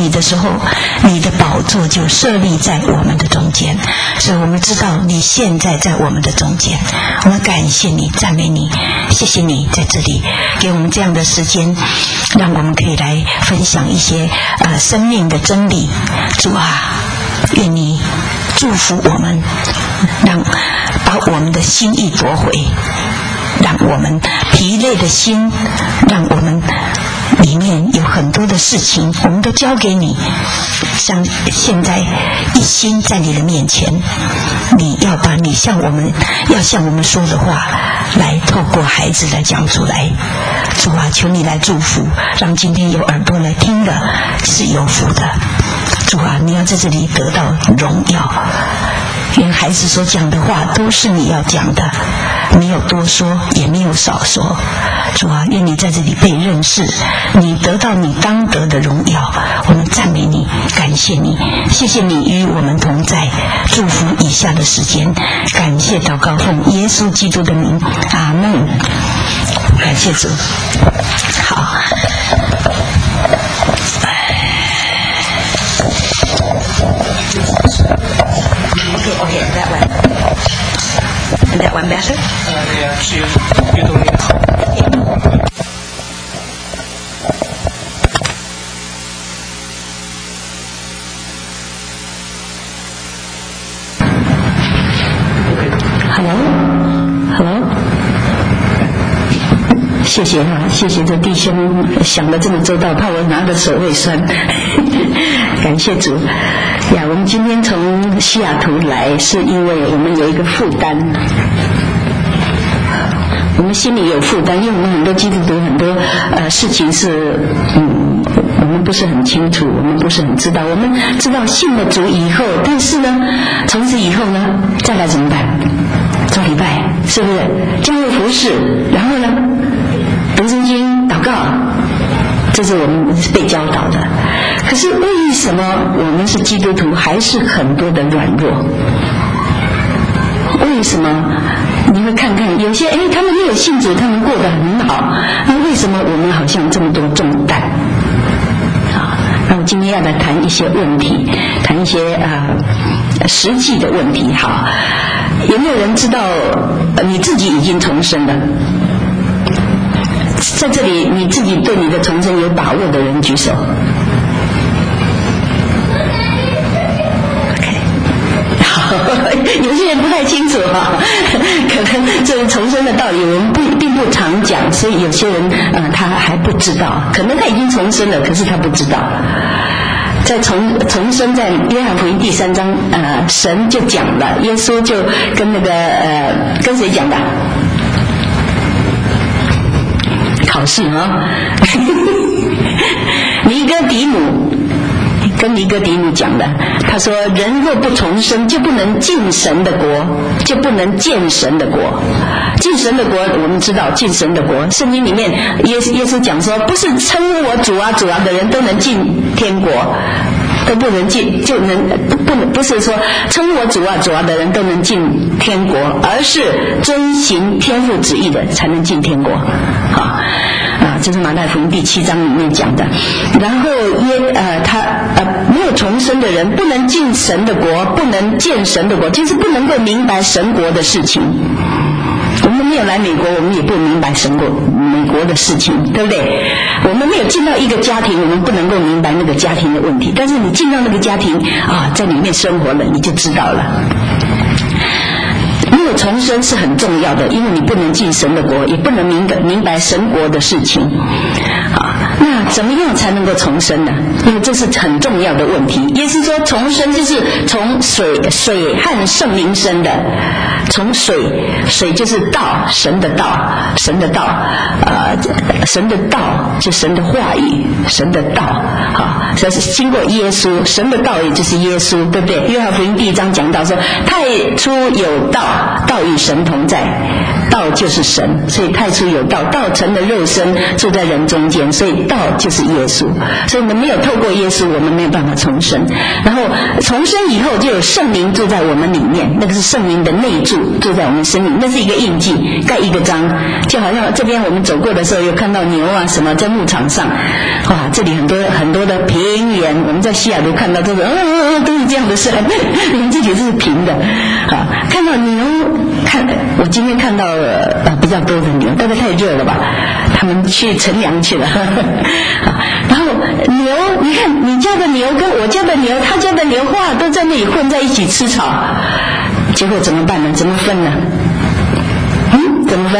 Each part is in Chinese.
你的时候，你的宝座就设立在我们的中间，所以我们知道你现在在我们的中间。我们感谢你，赞美你，谢谢你在这里给我们这样的时间，让我们可以来分享一些生命的真理。主啊，愿你祝福我们，把我们的心意夺回，让我们疲累的心，让我们里面有很多的事情我们都交给你，像现在一心在你的面前，你要把你向我们说的话来透过孩子来讲出来。主啊，求你来祝福，让今天有耳朵来听的是有福的。主啊，你要在这里得到荣耀，愿孩子所讲的话都是你要讲的，没有多说也没有少说。主啊，愿你在这里被认识，你得到你当得的荣耀。我们赞美你，感谢你，谢谢你与我们同在，祝福以下的时间，感谢祷告奉耶稣基督的名，阿们。感谢主。好，Okay, that one. And that one better? Yeah, you don't need help. Hello? 谢谢啊，谢谢这弟兄想得这么周到，怕我拿的手会酸。感谢主呀！我们今天从西雅图来，是因为我们有一个负担，我们心里有负担，因为我们很多基督徒很多事情是我们不是很清楚，我们不是很知道。我们知道信了主以后，但是呢，从此以后呢，再来怎么办？做礼拜，是不是？教会服事，然后呢，读圣经、祷告，这是我们被教导的。可是为什么我们是基督徒还是很多的软弱？为什么？你会看看有些他们没有信主，他们过得很好，那为什么我们好像这么多重担？那我今天要来谈一些问题，谈一些实际的问题。好，有没有人知道你自己已经重生了？在这里你自己对你的重生有把握的人举手。有些人不太清楚可能这个重生的道理我们并不常讲，所以有些人他还不知道，可能他已经重生了，可是他不知道。在重生在约翰福音第3章神就讲了，耶稣就跟跟谁讲的？考试尼哥底母跟尼哥底母讲的，他说人若不重生，就不能进神的国，就不能见神的国。进神的国，我们知道进神的国，圣经里面耶稣讲说，不是称我主啊主啊的人都能进天国，都不能进，不是说称我主啊主啊的人都能进天国，而是遵行天父旨意的才能进天国。好。这是马太福音第7章里面讲的。然后他没有重生的人不能进神的国，不能见神的国，就是不能够明白神国的事情。我们没有来美国，我们也不明白美国的事情，对不对？我们没有进到一个家庭，我们不能够明白那个家庭的问题。但是你进到那个家庭在里面生活了，你就知道了。没有重生是很重要的，因为你不能进神的国，也不能明白神国的事情。好，那怎么样才能够重生呢？因为这是很重要的问题。耶稣说重生就是从水和圣灵生的，从水就是道，神的道神的道就神的话语，神的道。好，这是经过耶稣，神的道也就是耶稣，对不对？约翰福音第1章讲到说，太初有道，道与神同在， 道就是神，所以太初有道，道成了肉身，住在人中间，所以道就是耶稣。所以我们没有透过耶稣，我们没有办法重生。然后重生以后，就有圣灵住在我们里面，那个是圣灵的内住，住在我们生命，那是一个印记，盖一个章，就好像这边我们走过的时候，有看到牛啊什么在牧场上，哇，这里很多很多的平原，我们在西雅图看到都是都是这样的山，我们这里是平的，啊，看到牛，我今天看到比较多的牛，大概太热了吧，他们去乘凉去了，然后牛，你看你家的牛跟我家的牛，他家的牛，哇，都在那里混在一起吃草，结果怎么办呢？怎么分呢？怎么分？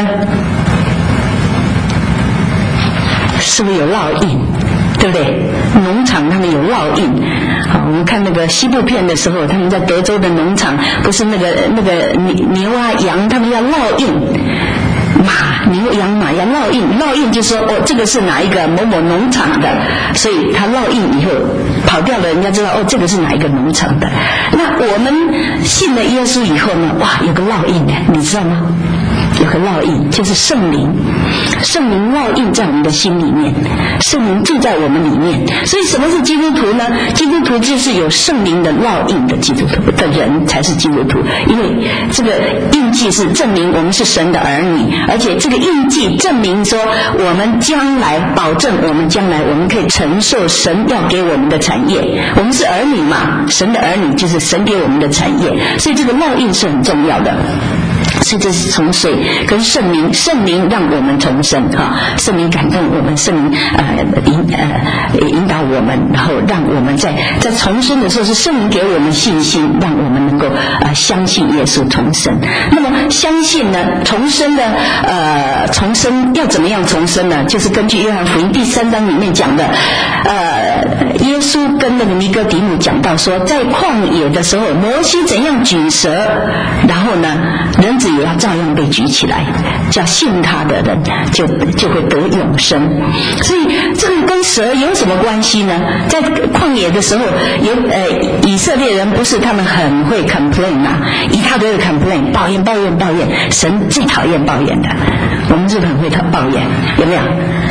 是不是有烙印？对不对？农场他们有烙印。好，我们看那个西部片的时候，他们在德州的农场，不是那个牛啊羊，他们要烙印。牛羊马要烙印，烙印就说这个是哪一个某某农场的，所以他烙印以后跑掉了，人家知道这个是哪一个农场的。那我们信了耶稣以后呢，哇，有个烙印呢，你知道吗？有个烙印，就是圣灵，圣灵烙印在我们的心里面，圣灵住在我们里面。所以什么是基督徒呢？基督徒就是有圣灵的烙印的基督徒的人才是基督徒，因为这个印记是证明我们是神的儿女，而且这个印记证明说我们将来，保证我们将来我们可以承受神要给我们的产业。我们是儿女嘛，神的儿女就是神给我们的产业，所以这个烙印是很重要的。所以这是重生跟圣灵让我们重生圣灵感动我们，圣灵引导我们，然后让我们在重生的时候是圣灵给我们信心，让我们能够相信耶稣重生。那么相信呢，重生的重生要怎么样重生呢？就是根据约翰福音第3章里面讲的，耶稣跟那个尼哥底母讲到说，在旷野的时候，摩西怎样举蛇，然后呢，人子也要照样被举起来，叫信他的人就会得永生。所以这个跟蛇有什么关系呢？在旷野的时候，以色列人不是他们很会 complain 啊，一大堆的 complain， 抱怨，神最讨厌抱怨的，我们是不是很会抱怨？有没有？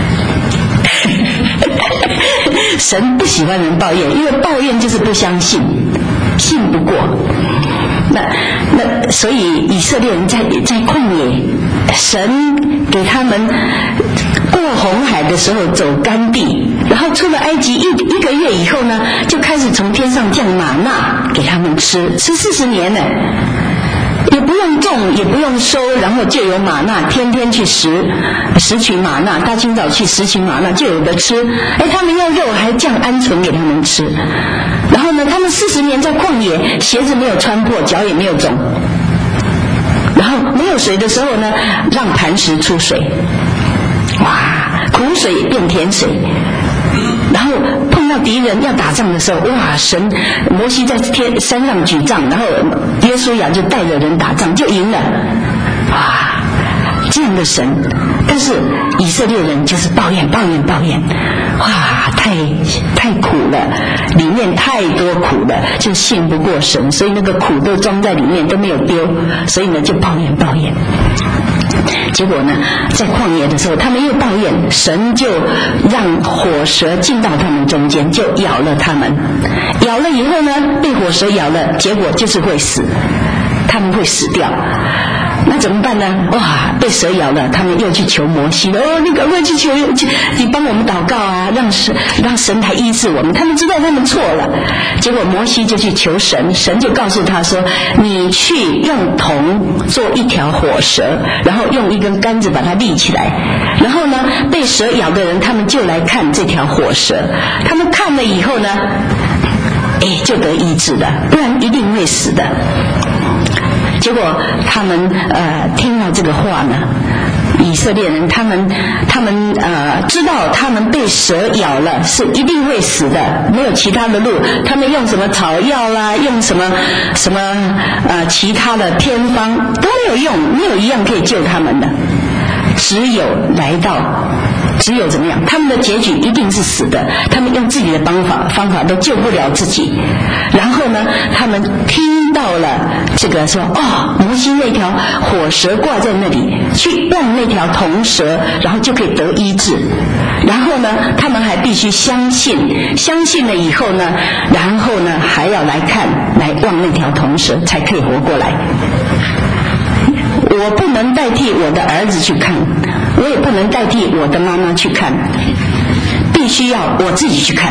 神不喜欢人抱怨，因为抱怨就是不相信，信不过。那所以以色列人在旷野，神给他们过红海的时候走干地，然后出了埃及一个月以后呢，就开始从天上降玛纳给他们吃40年呢，也不用种也不用收，然后就有玛纳，天天去拾取玛纳，大清早去拾取玛纳就有的吃。他们要肉还降鹌鹑给他们吃。然后呢，他们40年在旷野，鞋子没有穿破，脚也没有肿。然后没有水的时候呢，让磐石出水，哇，苦水变甜水。然后碰到敌人要打仗的时候，哇，摩西在山上举杖，然后约书亚就带着人打仗就赢了，哇，这样的神。但是以色列人就是抱怨，哇，太苦了，里面太多苦了，就信不过神，所以那个苦都装在里面都没有丢，所以呢就抱怨。结果呢，在旷野的时候，他们又抱怨，神就让火蛇进到他们中间，就咬了他们。咬了以后呢，被火蛇咬了，结果就是会死，他们会死掉。那怎么办呢？哇，被蛇咬了，他们又去求摩西了。你赶快去求，你帮我们祷告啊，让神来医治我们。他们知道他们错了，结果摩西就去求神，神就告诉他说：“你去用铜做一条火蛇，然后用一根杆子把它立起来。然后呢，被蛇咬的人，他们就来看这条火蛇。他们看了以后呢，就得医治了，不然一定会死的。”结果他们听到这个话呢，以色列人他们知道他们被蛇咬了是一定会死的，没有其他的路，他们用什么草药啦，用什么其他的偏方都没有用，没有一样可以救他们的，只有来到只有怎么样？他们的结局一定是死的。他们用自己的方法都救不了自己。然后呢，他们听到了这个说，摩西那条火蛇挂在那里，去望那条铜蛇，然后就可以得医治。然后呢，他们还必须相信，相信了以后呢，然后呢还要来望那条铜蛇，才可以活过来。我不能代替我的儿子去看，我也不能代替我的妈妈去看，必须要我自己去看，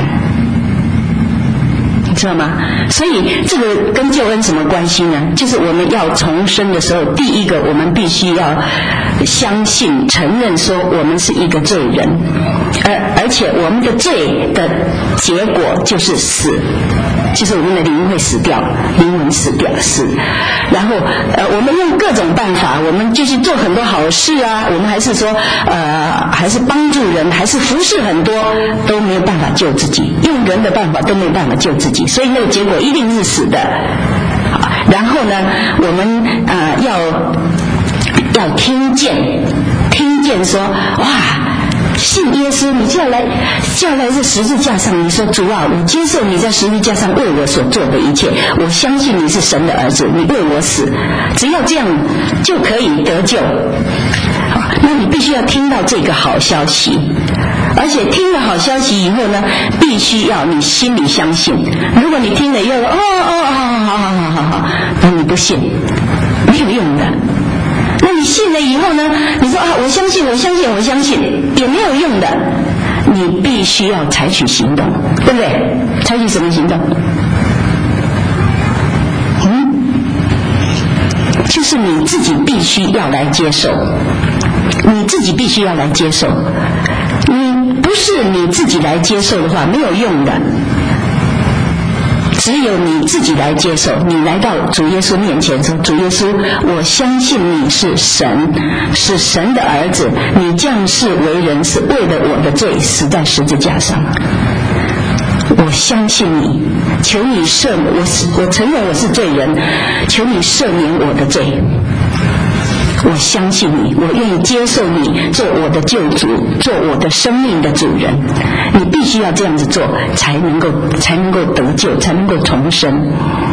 你知道吗？所以这个跟救恩什么关系呢？就是我们要重生的时候，第一个我们必须要相信承认说我们是一个罪人，而且我们的罪的结果就是死，就是我们的灵会死掉，灵魂死。然后我们用各种办法，我们就是做很多好事啊，我们还是说还是帮助人，还是服侍很多，都没有办法救自己，用人的办法都没有办法救自己，所以那个结果一定是死的。然后呢，我们要听见说，哇，信耶稣，你就要来这十字架上，你说主啊，我接受你在十字架上为我所做的一切，我相信你是神的儿子，你为我死，只要这样就可以得救。那你必须要听到这个好消息，而且听了好消息以后呢，必须要你心里相信。如果你听了以后好，那你不信，没有用的。那你信了以后呢，你说我相信也没有用的，你必须要采取行动，对不对？采取什么行动？就是你自己必须要来接受，你不是你自己来接受的话没有用的，只有你自己来接受。你来到主耶稣面前说，主耶稣，我相信你是神，是神的儿子，你降世为人是为了我的罪死在十字架上，我相信你，求你我承认我是罪人，求你赦免我的罪，我相信你，我愿意接受你做我的救主，做我的生命的主人。你必须要这样子做，才能够得救，才能够重生。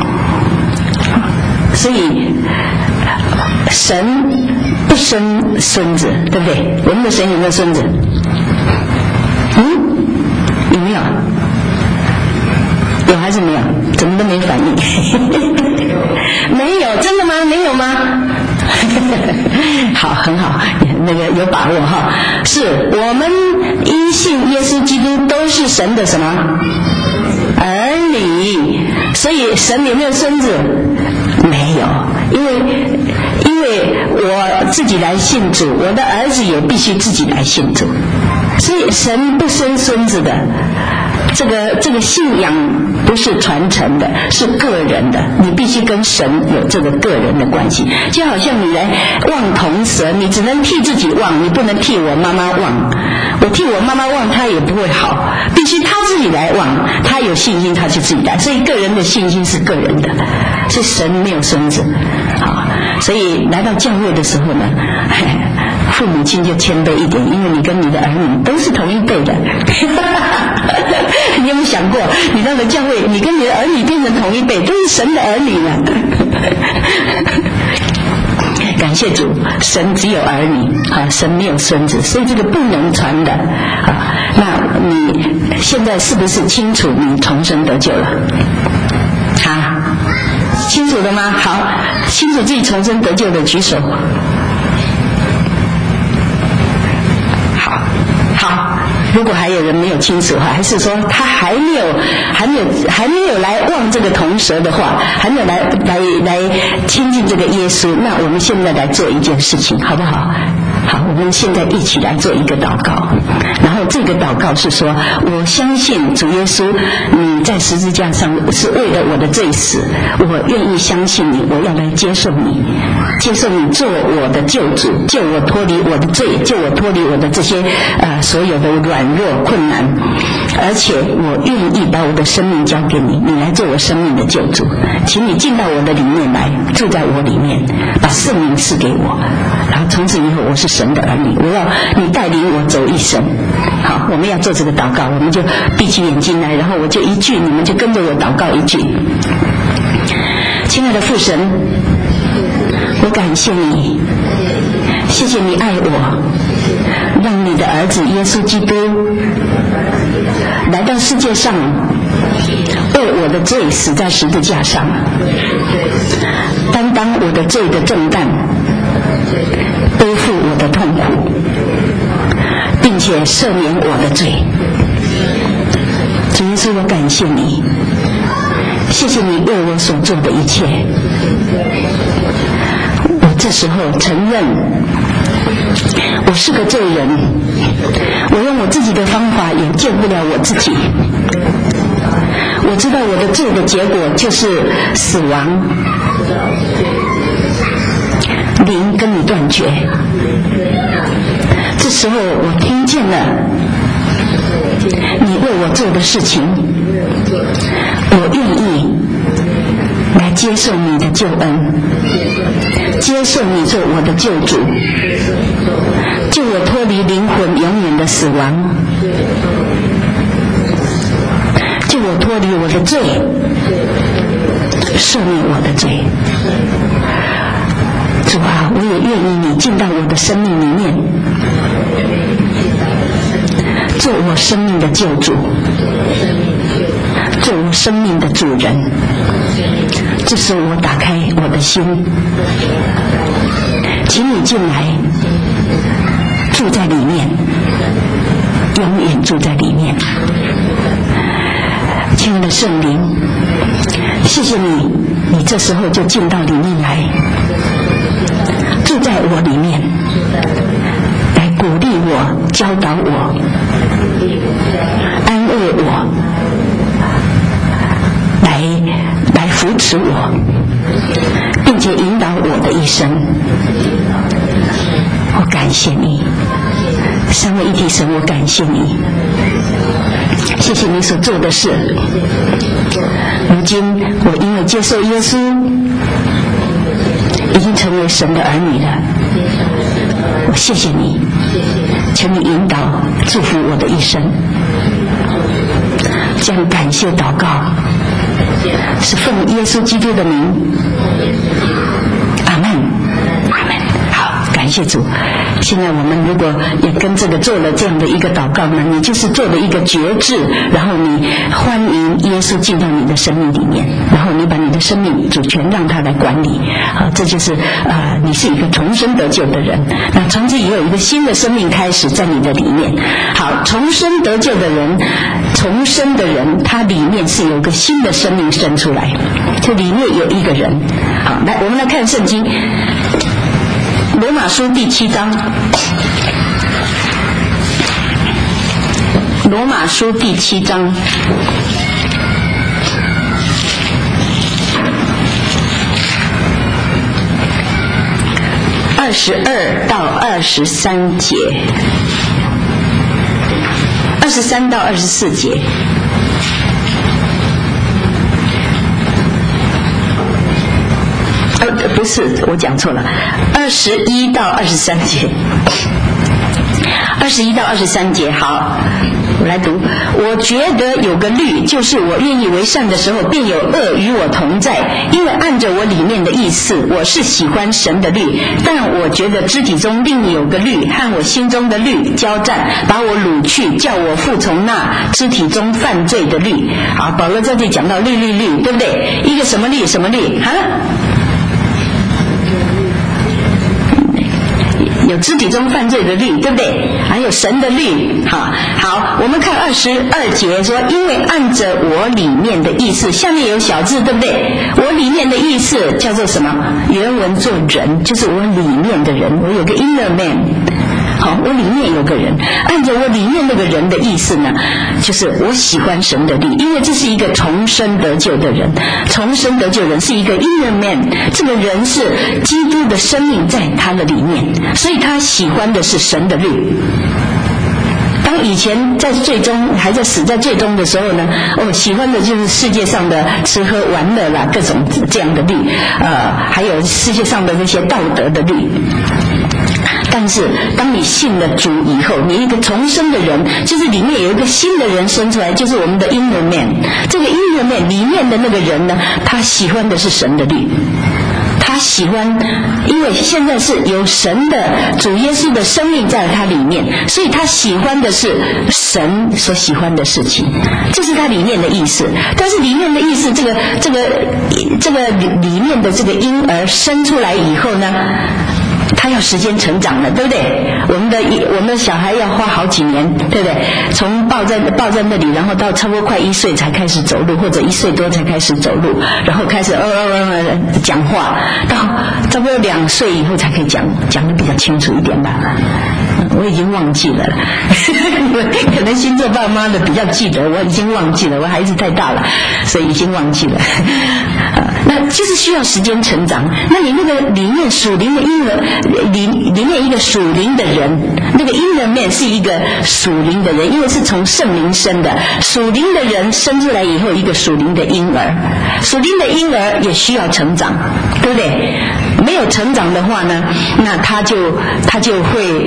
所以神不生孙子，对不对？我们的神有没有孙子？有没有？有还是没有？怎么都没反应？没有，真的吗？没有吗？好，很好，那个有把握哈。是我们因信耶稣基督都是神的什么儿女？所以神有没有孙子？没有，因为我自己来信主，我的儿子也必须自己来信主，所以神不生孙子的。这个信仰不是传承的，是个人的，你必须跟神有这个个人的关系。就好像你来望铜蛇，你只能替自己望，你不能替我妈妈望。我替我妈妈望，她也不会好，必须她自己来望，她有信心她就自己来。所以个人的信心是个人的，是神没有孙子。好，所以来到教会的时候呢，父母亲就谦卑一点，因为你跟你的儿女都是同一辈的。你有没有想过，你到了教会，你跟你的儿女变成同一辈，都是神的儿女了。感谢主，神只有儿女，神没有孙子，所以这个不能传的。那你现在是不是清楚你重生得救了？清楚的吗？好，清楚自己重生得救的举手。好，如果还有人没有清楚，还是说他还没有来望这个铜蛇的话，还没有来亲近这个耶稣，那我们现在来做一件事情，好不好？好，我们现在一起来做一个祷告。然后这个祷告是说，我相信主耶稣，你在十字架上是为了我的罪死，我愿意相信你，我要来接受你做我的救主，救我脱离我的罪，救我脱离我的这些所有的软弱困难，而且我愿意把我的生命交给你，你来做我生命的救主，请你进到我的里面来，住在我里面，把圣灵赐给我， 然后从此以后我是神的儿女，我要你带领我走一生。好，我们要做这个祷告，我们就闭起眼睛来，然后我就一句，你们就跟着我祷告一句。亲爱的父神，我感谢你，谢谢你爱我，让你的儿子耶稣基督来到世界上，为我的罪死在十字架上，担当我的罪的重担，背负我的痛苦，并且赦免我的罪。主耶稣，我感谢你，谢谢你为我所做的一切。我这时候承认我是个罪人，我用我自己的方法也救不了我自己。我知道我的罪的结果就是死亡，灵跟你断绝。这时候我听见了你为我做的事情，我愿意来接受你的救恩，接受你做我的救主，救我脱离灵魂永远的死亡，救我脱离我的罪，赦免我的罪。主啊，我也愿意你进到我的生命里面，做我生命的救主，做我生命的主人。这时候我打开我的心，请你进来，住在里面，永远住在里面。亲爱的圣灵，谢谢你，你这时候就进到里面来，住在我里面，来鼓励我，教导我，安慰我，来扶持我，并且引导我的一生。我感谢你，三位一体神，我感谢你，谢谢你所做的事。如今我因为接受耶稣，已经成为神的儿女了。我谢谢你，求你引导祝福我的一生。这样感谢祷告是奉耶稣基督的名，阿们，阿们。好，感谢主。现在我们如果也跟这个做了这样的一个祷告呢，你就是做了一个决志，然后你欢迎耶稣进到你的生命里面，然后你把你的生命主权让他来管理。这就是你是一个重生得救的人。那从此也有一个新的生命开始在你的里面。好，重生得救的人，重生的人，他里面是有个新的生命生出来，就里面有一个人。好，来，我们来看圣经罗马书第7章，罗马书第7章22到23节，23到24节。不是，我讲错了，21到23节，21到23节。好，我来读。我觉得有个律，就是我愿意为善的时候，便有恶与我同在。因为按着我里面的意思，我是喜欢神的律，但我觉得肢体中另有个律和我心中的律交战，把我掳去，叫我服从那肢体中犯罪的律。好，保罗在这里讲到律，对不对？一个什么律？什么律？哈？有肢体中犯罪的律，对不对？还有神的律。好，我们看22节说，因为按着我里面的意思，下面有小字，对不对？我里面的意思叫做什么？原文做人，就是我里面的人，我有个 inner man。好，我里面有个人，按着我里面那个人的意思呢，就是我喜欢神的律，因为这是一个重生得救的人，重生得救人是一个 inner man， 这个人是基督的生命在他的里面，所以他喜欢的是神的律。当以前在最终还在死在最终的时候呢，喜欢的就是世界上的吃喝玩乐啦，各种这样的律，还有世界上的那些道德的律。 但是当你信了主以后，你一个重生的人，就是里面有一个新的人生出来，就是我们的 inner man。这个 inner man 里面的那个人呢，他喜欢的是神的律。他喜欢，因为现在是有神的主耶稣的生命在他里面，所以他喜欢的是神所喜欢的事情，这是他里面的意思。但是里面的意思，这个里面的这个婴儿生出来以后呢，他要时间成长了，对不对？我们的小孩要花好几年，对不对？从抱在那里，然后到差不多快1岁才开始走路，或者1岁多才开始走路，然后开始讲话，到差不多2岁以后才可以讲得比较清楚一点吧。我已经忘记了，可能星座爸妈的比较记得，我已经忘记了，我孩子太大了，所以已经忘记了。那就是需要时间成长。那你那个里面属灵的婴儿，里面一个属灵的人，那个婴儿面是一个属灵的人，因为是从圣灵生的。属灵的人生出来以后，一个属灵的婴儿，属灵的婴儿也需要成长，对不对？没有成长的话呢，那他就会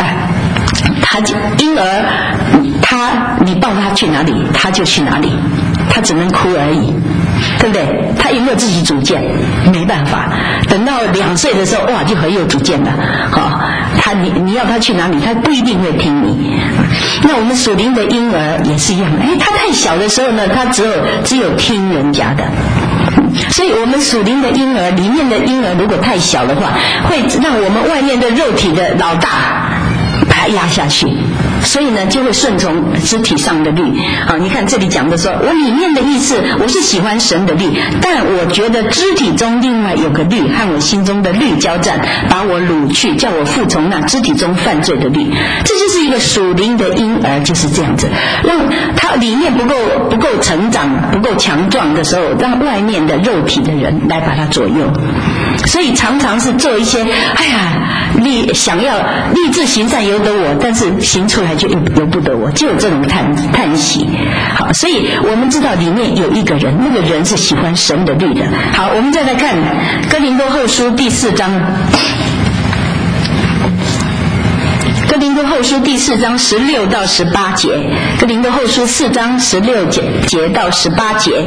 婴儿你抱他去哪里，他就去哪里，他只能哭而已，对不对？他有没有自己主见？没办法。等到2岁的时候，哇，就很有主见了。你要他去哪里，他不一定会听你。那我们属灵的婴儿也是一样，他太小的时候呢，他只有听人家的。所以我们属灵的婴儿里面的婴儿如果太小的话，会让我们外面的肉体的老大把它压下去，所以呢就会顺从肢体上的律。你看这里讲的说，我里面的意思，我是喜欢神的律，但我觉得肢体中另外有个律和我心中的律交战，把我掳去，叫我服从那肢体中犯罪的律。这就是一个属灵的婴儿，就是这样子，让他里面不够成长，不够强壮的时候，让外面的肉体的人来把他左右。所以常常是做一些想要立志行善由得我，但是行出来就由不得我，就有这种叹息。好，所以我们知道里面有一个人，那个人是喜欢神的律的。好，我们再来看哥林多后书第4章，哥林多后书第4章16到18节，哥林多后书4章16节到18节。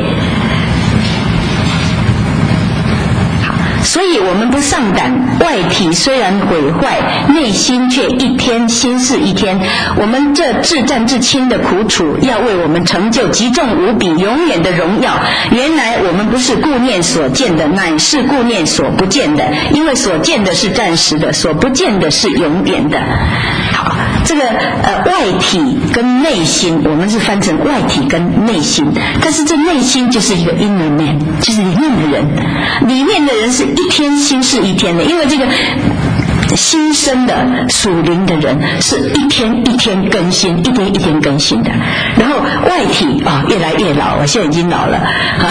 所以我们不上胆，外体虽然毁坏，内心却一天新似一天。我们这至战至轻的苦楚，要为我们成就极重无比永远的荣耀。原来我们不是顾念所见的，乃是顾念所不见的，因为所见的是暂时的，所不见的是永远的。好，这个外体跟内心，我们是翻成外体跟内心，但是这内心就是一个 inner man， 就是里面的人，里面的人是一天新似一天的，因为这个新生的属灵的人是一天一天更新，一天一天更新的。然后外体越来越老，我现在已经老了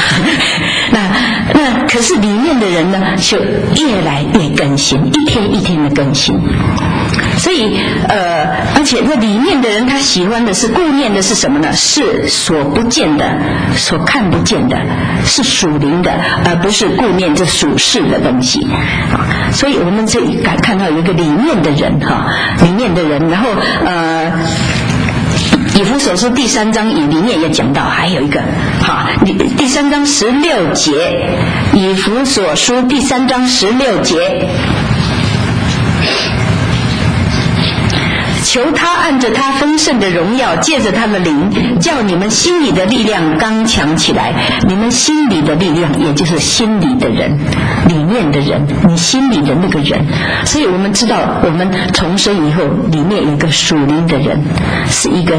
那可是里面的人呢，就越来越更新，一天一天的更新。所以而且那里面的人他喜欢的是顾念的是什么呢？是所不见的，所看不见的，是属灵的，而不是顾念这属世的东西。所以我们这里看到有一个里面的人里面的人。然后以弗所书第3章里面也讲到，还有一个第3章16节，以弗所书第3章16节，求他按着他丰盛的荣耀，借着他的灵，叫你们心里的力量刚强起来。你们心里的力量，也就是心里的人，里面的人，你心里的那个人。所以我们知道，我们重生以后，里面有一个属灵的人，是一个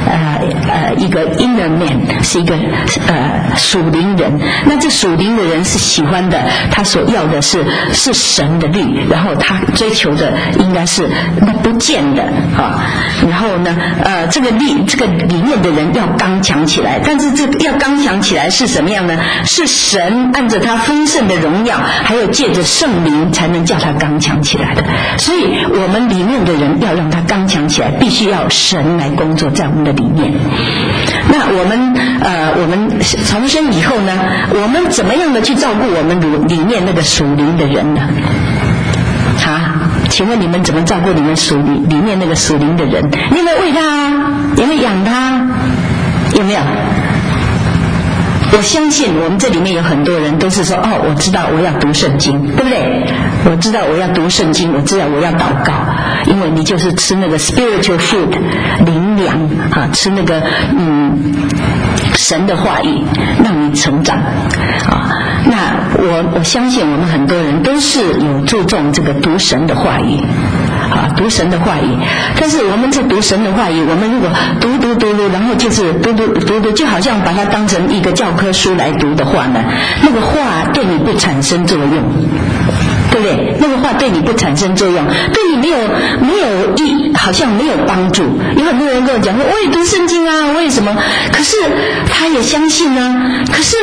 inner man， 是一个属灵人。那这属灵的人是喜欢的，他所要的是神的律，然后他追求的应该是那不见的。然后呢，这个里面的人要刚强起来，但是这要刚强起来是什么样呢？是神按着他丰盛的荣耀，还有借着圣灵才能叫他刚强起来的。所以我们里面的人要让他刚强起来，必须要神来工作在我们的里面。那我们重生以后呢，我们怎么样的去照顾我们里面那个属灵的人呢？ 请问你们怎么照顾你们属里面那个属灵的人？你有没有喂他？有没有养他？有没有？我相信我们这里面有很多人都是说，哦，我知道我要读圣经，对不对？我知道我要读圣经，我知道我要祷告，因为你就是吃那个 spiritual food 灵粮啊，吃那个神的话语，让你成长啊。那我相信我们很多人都是有注重这个读神的话语。啊，读神的话语，但是我们在读神的话语，我们如果读，然后就是读，就好像把它当成一个教科书来读的话呢，那个话对你不产生作用，对不对？那个话对你不产生作用，对你没有好像没有帮助。有很多人跟我讲说，我也读圣经啊，我也什么，可是他也相信啊，可是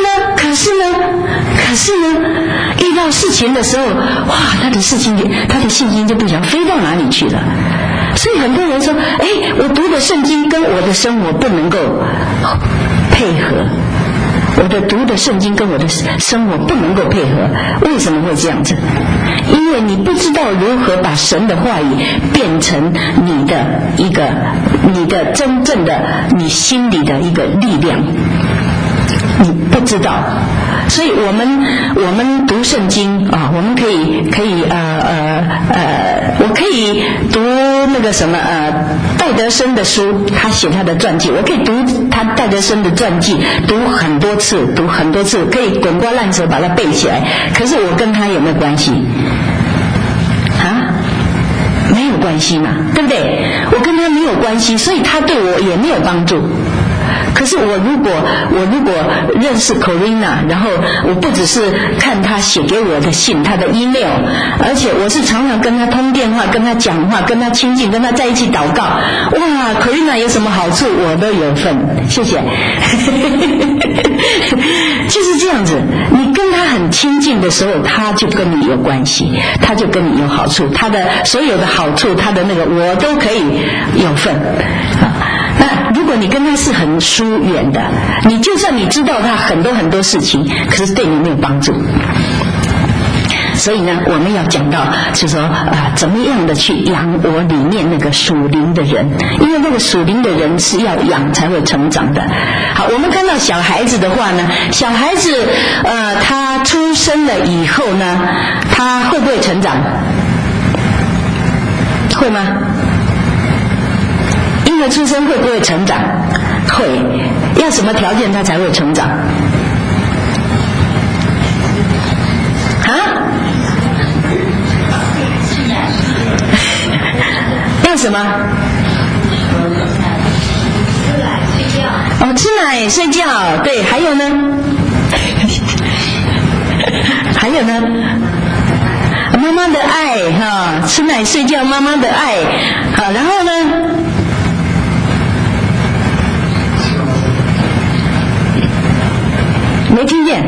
呢，遇到事情的时候，哇，他的信心就不想飞到哪里去了。所以很多人说，我读的圣经跟我的生活不能够配合，我的读的圣经跟我的生活不能够配合。为什么会这样子？因为你不知道如何把神的话语变成你的真正的你心里的一个力量，你不知道。所以我们读圣经啊，我们可以我可以读那个什么戴德生的书，他写他的传记，我可以读他戴德生的传记，读很多次，可以滚瓜烂熟把它背起来。可是我跟他有没有关系？啊？没有关系嘛，对不对？我跟他没有关系，所以他对我也没有帮助。可是我如果认识 Corina， 然后我不只是看他写给我的信，他的 email， 而且我是常常跟他通电话，跟他讲话，跟他亲近，跟他在一起祷告。哇 ，Corina 有什么好处，我都有份。谢谢。就是这样子，你跟他很亲近的时候，他就跟你有关系，他就跟你有好处，他的所有的好处，他的那个我都可以有份啊。那如果你跟他是很疏远的，你就算你知道他很多事情，可是对你没有帮助。所以呢，我们要讲到就是说怎么样的去养我里面那个属灵的人，因为那个属灵的人是要养才会成长的。好，我们看到小孩子的话呢，小孩子他出生了以后呢，他会不会成长？会吗？婴儿出生会不会成长？会。要什么条件他才会成长？要什么？吃奶睡觉。对，还有呢？还有呢？妈妈的爱哈，吃奶睡觉，妈妈的爱。好，然后呢？没听见？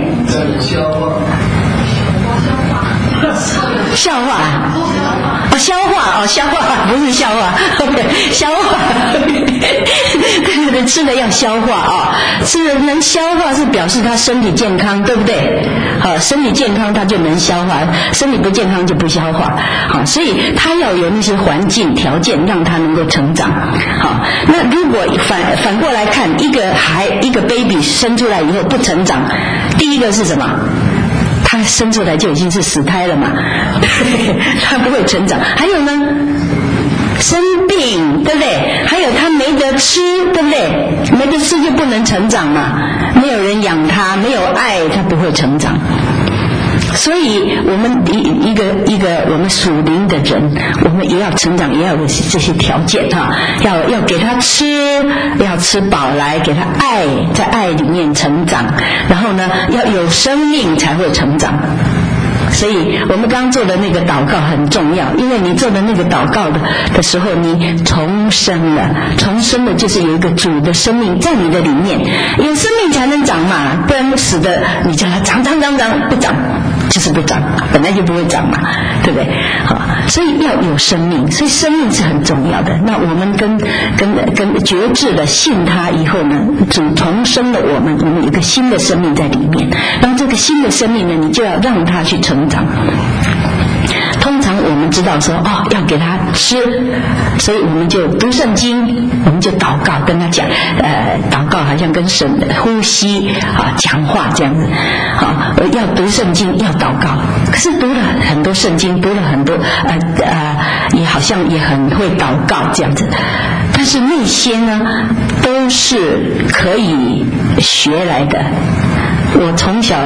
笑话。消化不是笑话 ，OK， 消化，对，吃的要消化啊，吃的能消化是表示他身体健康，对不对？好，身体健康他就能消化，身体不健康就不消化。好，所以他要有那些环境条件让他能够成长。好，那如果反过来看，一个 baby 生出来以后不成长，第一个是什么？他生出来就已经是死胎了嘛，他不会成长。还有呢，生病，对不对？还有他没得吃，对不对？没得吃就不能成长嘛，没有人养他，没有爱，他不会成长。所以我们一个我们属灵的人，我们也要成长，也要有这些条件哈，要给他吃，要吃饱来，给他爱，在爱里面成长，然后呢，要有生命才会成长。所以我们刚刚做的那个祷告很重要，因为你做的那个祷告的时候，你重生了，就是有一个主的生命在你的里面，有生命才能长嘛，不然死的你叫它长不长，就是不长，本来就不会长嘛，对不对？好，所以要有生命，所以生命是很重要的。那我们跟觉志的信他以后呢，主重生了我们有一个新的生命在里面，然后这个新的生命呢，你就要让他去成长。通常我们知道说要给他吃，所以我们就读圣经，我们就祷告，跟他讲，祷告好像跟神呼吸讲话这样子，要读圣经，要祷告。可是读了很多圣经，读了很多也好像也很会祷告这样子，但是那些呢都是可以学来的。我从小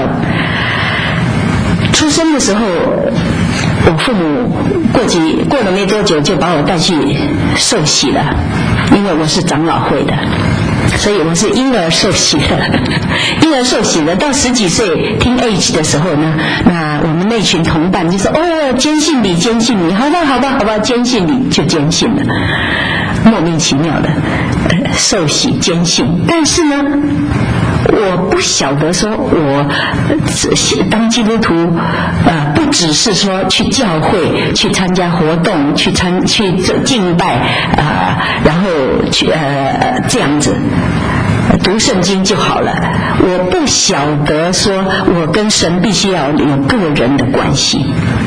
出生的时候，我父母过了没多久就把我带去受洗了，因为我是长老会的，所以我是婴儿受洗的。婴儿受洗的到10几岁听 age 的时候呢，那我们那群同伴就说坚信你，坚信你，好吧，坚信你，就坚信了，莫名其妙的受洗坚信。但是呢，我不晓得说我当基督徒不只是说去教会去参加活动去敬拜然后去这样子读圣经就好了。我不晓得说我跟神必须要有个人的关系，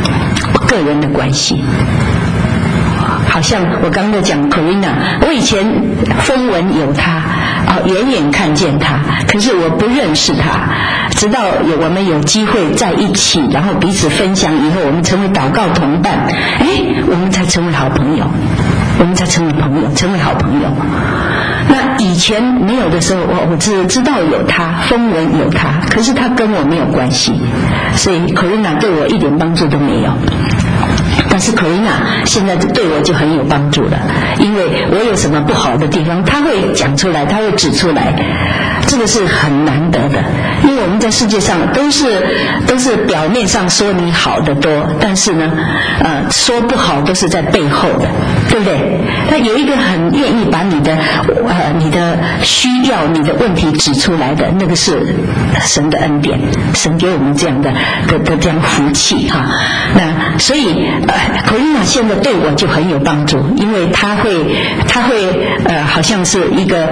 好像我刚才讲 Corina， 我以前风闻有她远远看见她，可是我不认识她，直到我们有机会在一起，然后彼此分享以后，我们成为祷告同伴，我们才成为好朋友，成为好朋友。那以前没有的时候，我只知道有她，风闻有她，可是她跟我没有关系，所以 Corina 对我一点帮助都没有。但是 Corina 现在对我就很有帮助了，因为我有什么不好的地方，她会讲出来，她会指出来，这个是很难得的。因为我们在世界上都是表面上说你好的多，但是呢说不好都是在背后的，对不对？他有一个很愿意把你的需要、你的问题指出来的，那个是神的恩典，神给我们这样的这样福气哈。那所以Corina 现在对我就很有帮助，因为他会好像是一个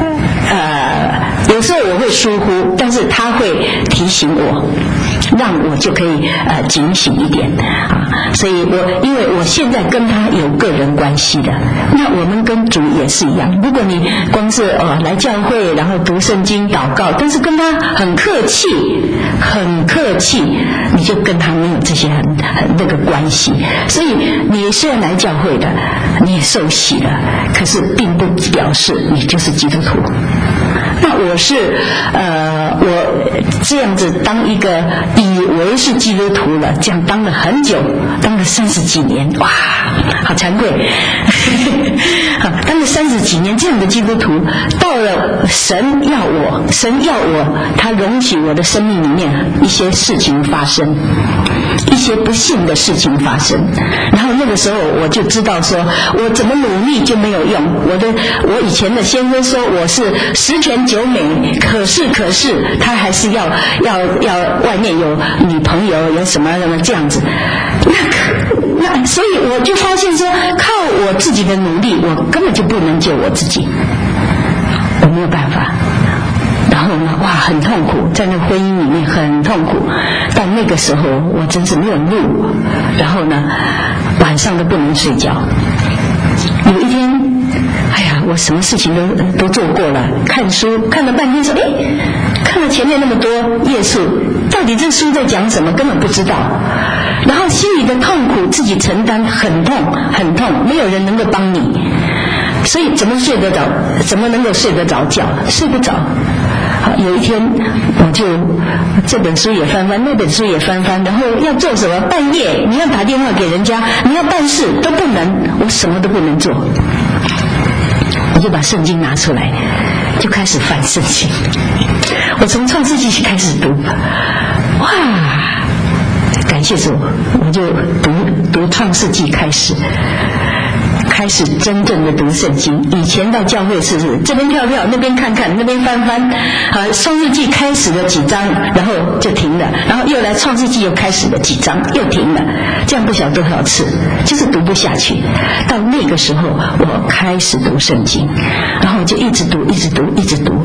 有时候我会疏忽，但是他会提醒我，让我就可以警醒一点所以因为我现在跟他有个人关系的，那我们跟主也是一样。如果你光是来教会，然后读圣经祷告，但是跟他很客气，你就跟他没有这些很那个关系。所以你虽然来教会的，你也受洗了，可是并不表示你就是基督徒。那我这样子当一个以为是基督徒了，这样当了很久，当了30几年，哇，好惭愧当了30几年这样的基督徒，到了神要我，他容许我的生命里面一些事情发生，一些不幸的事情发生，然后那个时候我就知道说我怎么努力就没有用。我以前的先生说我是10全9美，可是他还是要外面有女朋友，有什么这样子。那所以我就发现说，靠我自己的努力，我根本就不能救我自己，我没有办法。然后呢，哇，很痛苦，在那个婚姻里面很痛苦。到那个时候，我真是没有路，然后呢，晚上都不能睡觉。有一天，我什么事情都做过了，看书看了半天，说看了前面那么多页数，到底这书在讲什么，根本不知道。然后心里的痛苦自己承担，很痛，没有人能够帮你，所以怎么睡得着？怎么能够睡得着觉？睡不着。有一天我就这本书也翻翻，那本书也翻翻，然后要做什么？半夜你要打电话给人家，你要办事都不能，我什么都不能做。我就把圣经拿出来，就开始翻圣经。我从创世纪开始读，哇！感谢主，我就读创世纪开始真正的读圣经。以前到教会是这边跳跳，那边看看，那边翻翻。创世纪开始了几章，然后就停了，然后又来创世纪又开始了几章，又停了，这样不晓得多少次，就是读不下去。到那个时候，我开始读圣经，然后我就一直读，因为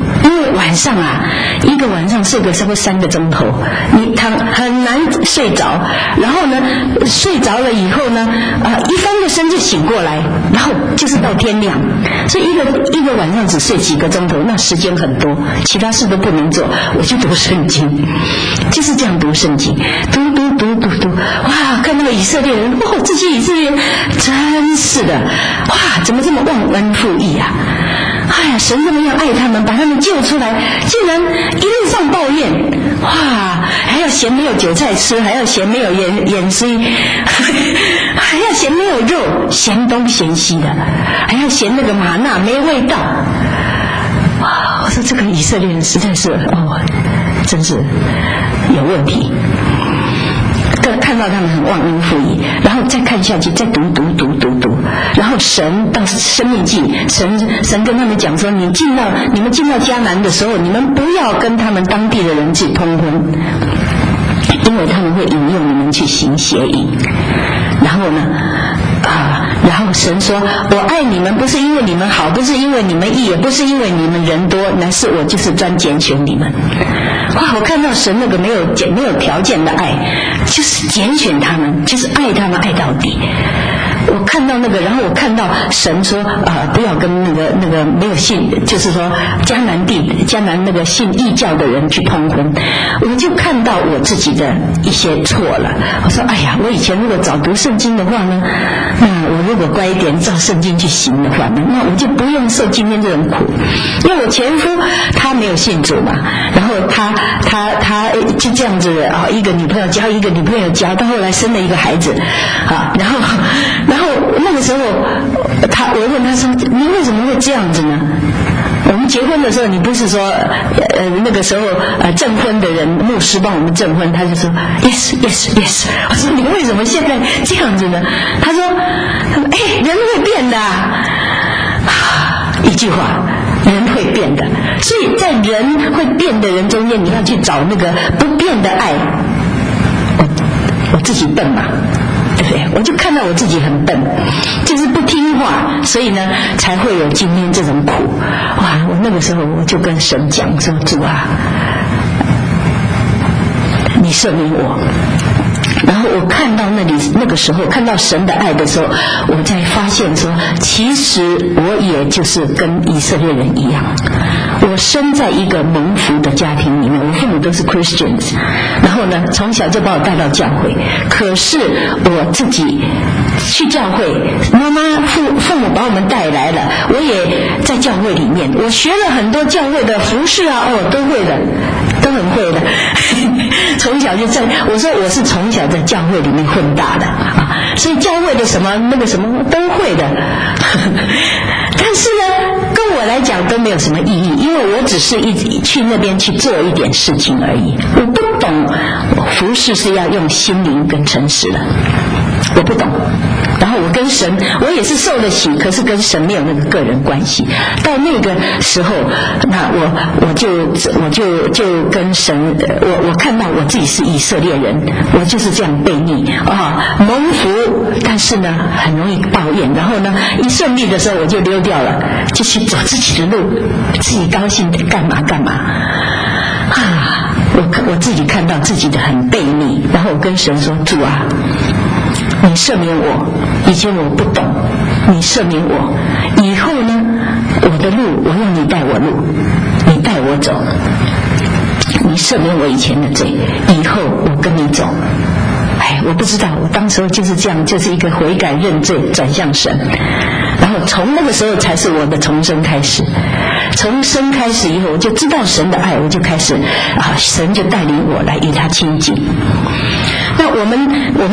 为晚上啊，一个晚上睡个差不多3个钟头，你很难睡着。然后呢，睡着了以后呢，一翻个身就醒过来，然后就是到天亮。所以一个晚上只睡几个钟头，那时间很多，其他事都不能做，我就读圣经，就是这样读圣经，读，哇，看那个以色列人，哇，这些以色列人真是的，哇，怎么这么忘恩负义啊！哎呀，神这么样爱他们，把他们救出来，竟然一路上抱怨，哇，还要嫌没有韭菜吃，还要嫌没有盐水，还要嫌没有肉，嫌东嫌西的，还要嫌那个玛纳没味道。哇，我说这个以色列人实在是真是有问题。看到他们很忘恩负义，然后再看下去，再读，然后神到生命记，神跟他们讲说，你们进到迦南的时候，你们不要跟他们当地的人去通婚，因为他们会引诱你们去行邪淫。然后呢，然后神说，我爱你们不是因为你们好，不是因为你们义，也不是因为你们人多，乃是我就是专拣选你们。哇！我看到神那个没有条件的爱，就是拣选他们，就是爱他们爱到底。我看到那个，然后我看到神说不要跟那个没有信，就是说迦南那个信异教的人去通婚，我就看到我自己的一些错了。我说哎呀，我以前如果早读圣经的话呢，我如果乖一点照圣经去行的话呢，那我就不用受今天这种苦。因为我前夫他没有信主嘛，然后他就这样子一个女朋友交一个女朋友交，到后来生了一个孩子然后那个时候我问他说，你为什么会这样子呢？我们结婚的时候，你不是说那个时候证婚的人牧师帮我们证婚，他就说 yes。我说你为什么现在这样子呢？他说人会变的一句话，人会变的，所以在人会变的人中间，你要去找那个不变的爱。我自己笨嘛，对不对？我就看到我自己很笨，就是不听话，所以呢才会有今天这种苦。哇！我那个时候我就跟神讲说，主啊，你赦免我。然后我看到那个时候看到神的爱的时候，我才发现说，其实我也就是跟以色列人一样，我生在一个蒙福的家庭里面，我父母都是 Christians， 然后呢从小就把我带到教会，可是我自己去教会，妈妈父母把我们带来了，我也在教会里面，我学了很多教会的服事都会的，都很会的从小就在，我说我是从小在教会里面混大的所以教会的什么那个什么都会的但是呢跟我来讲都没有什么意义，因为我只是去那边去做一点事情而已，我不懂服事是要用心灵跟诚实的，我不懂。然后我跟神，我也是受了洗，可是跟神没有那个个人关系。到那个时候，那我就跟神，我看到我自己是以色列人，我就是这样悖逆蒙福，但是呢很容易抱怨，然后呢一顺利的时候我就溜掉了，就去走自己的路，自己高兴干嘛我自己看到自己的很悖逆，然后我跟神说，主啊，你赦免我，以前我不懂，你赦免我，以后呢我的路我让你带我路，你带我走，你赦免我以前的罪，以后我跟你走。我不知道，我当时候就是这样，就是一个悔改认罪转向神，然后从那个时候才是我的重生开始。从生开始以后，我就知道神的爱，我就开始神就带领我来与他亲近。那我们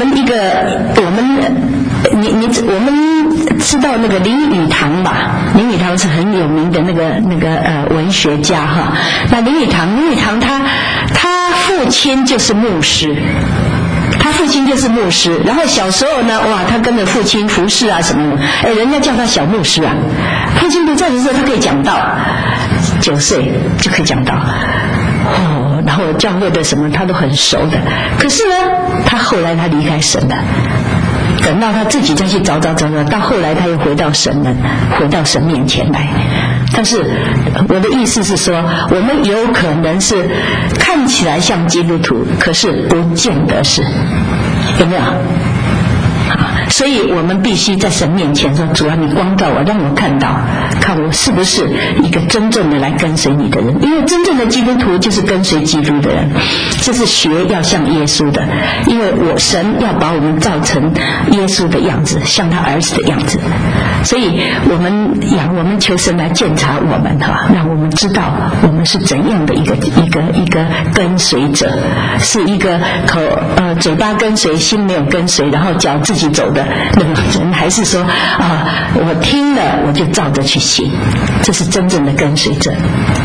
知道那个林语堂吧？林语堂是很有名的那个文学家那林语堂他父亲就是牧师。他父亲就是牧师，然后小时候呢，他跟着父亲服侍什么的，人家叫他小牧师父亲不在的时候他可以讲道，9岁就可以讲道然后教会的什么他都很熟的。可是呢他后来他离开神了，等到他自己再去找，到后来他又回到神面前来。 但是我的意思是说，我们有可能是看起来像基督徒，可是不见得是，有没有？所以我们必须在神面前说，主啊，你光照我，让我看到，看我是不是一个真正的来跟随你的人。因为真正的基督徒就是跟随基督的人，这是学要像耶稣的。因为神要把我们造成耶稣的样子，像他儿子的样子。所以我们求神来鉴察我们让我们知道我们是怎样的一个跟随者，是一个嘴巴跟随，心没有跟随，然后脚自己走的那个人，还是说我听了我就照着去行，这是真正的跟随者。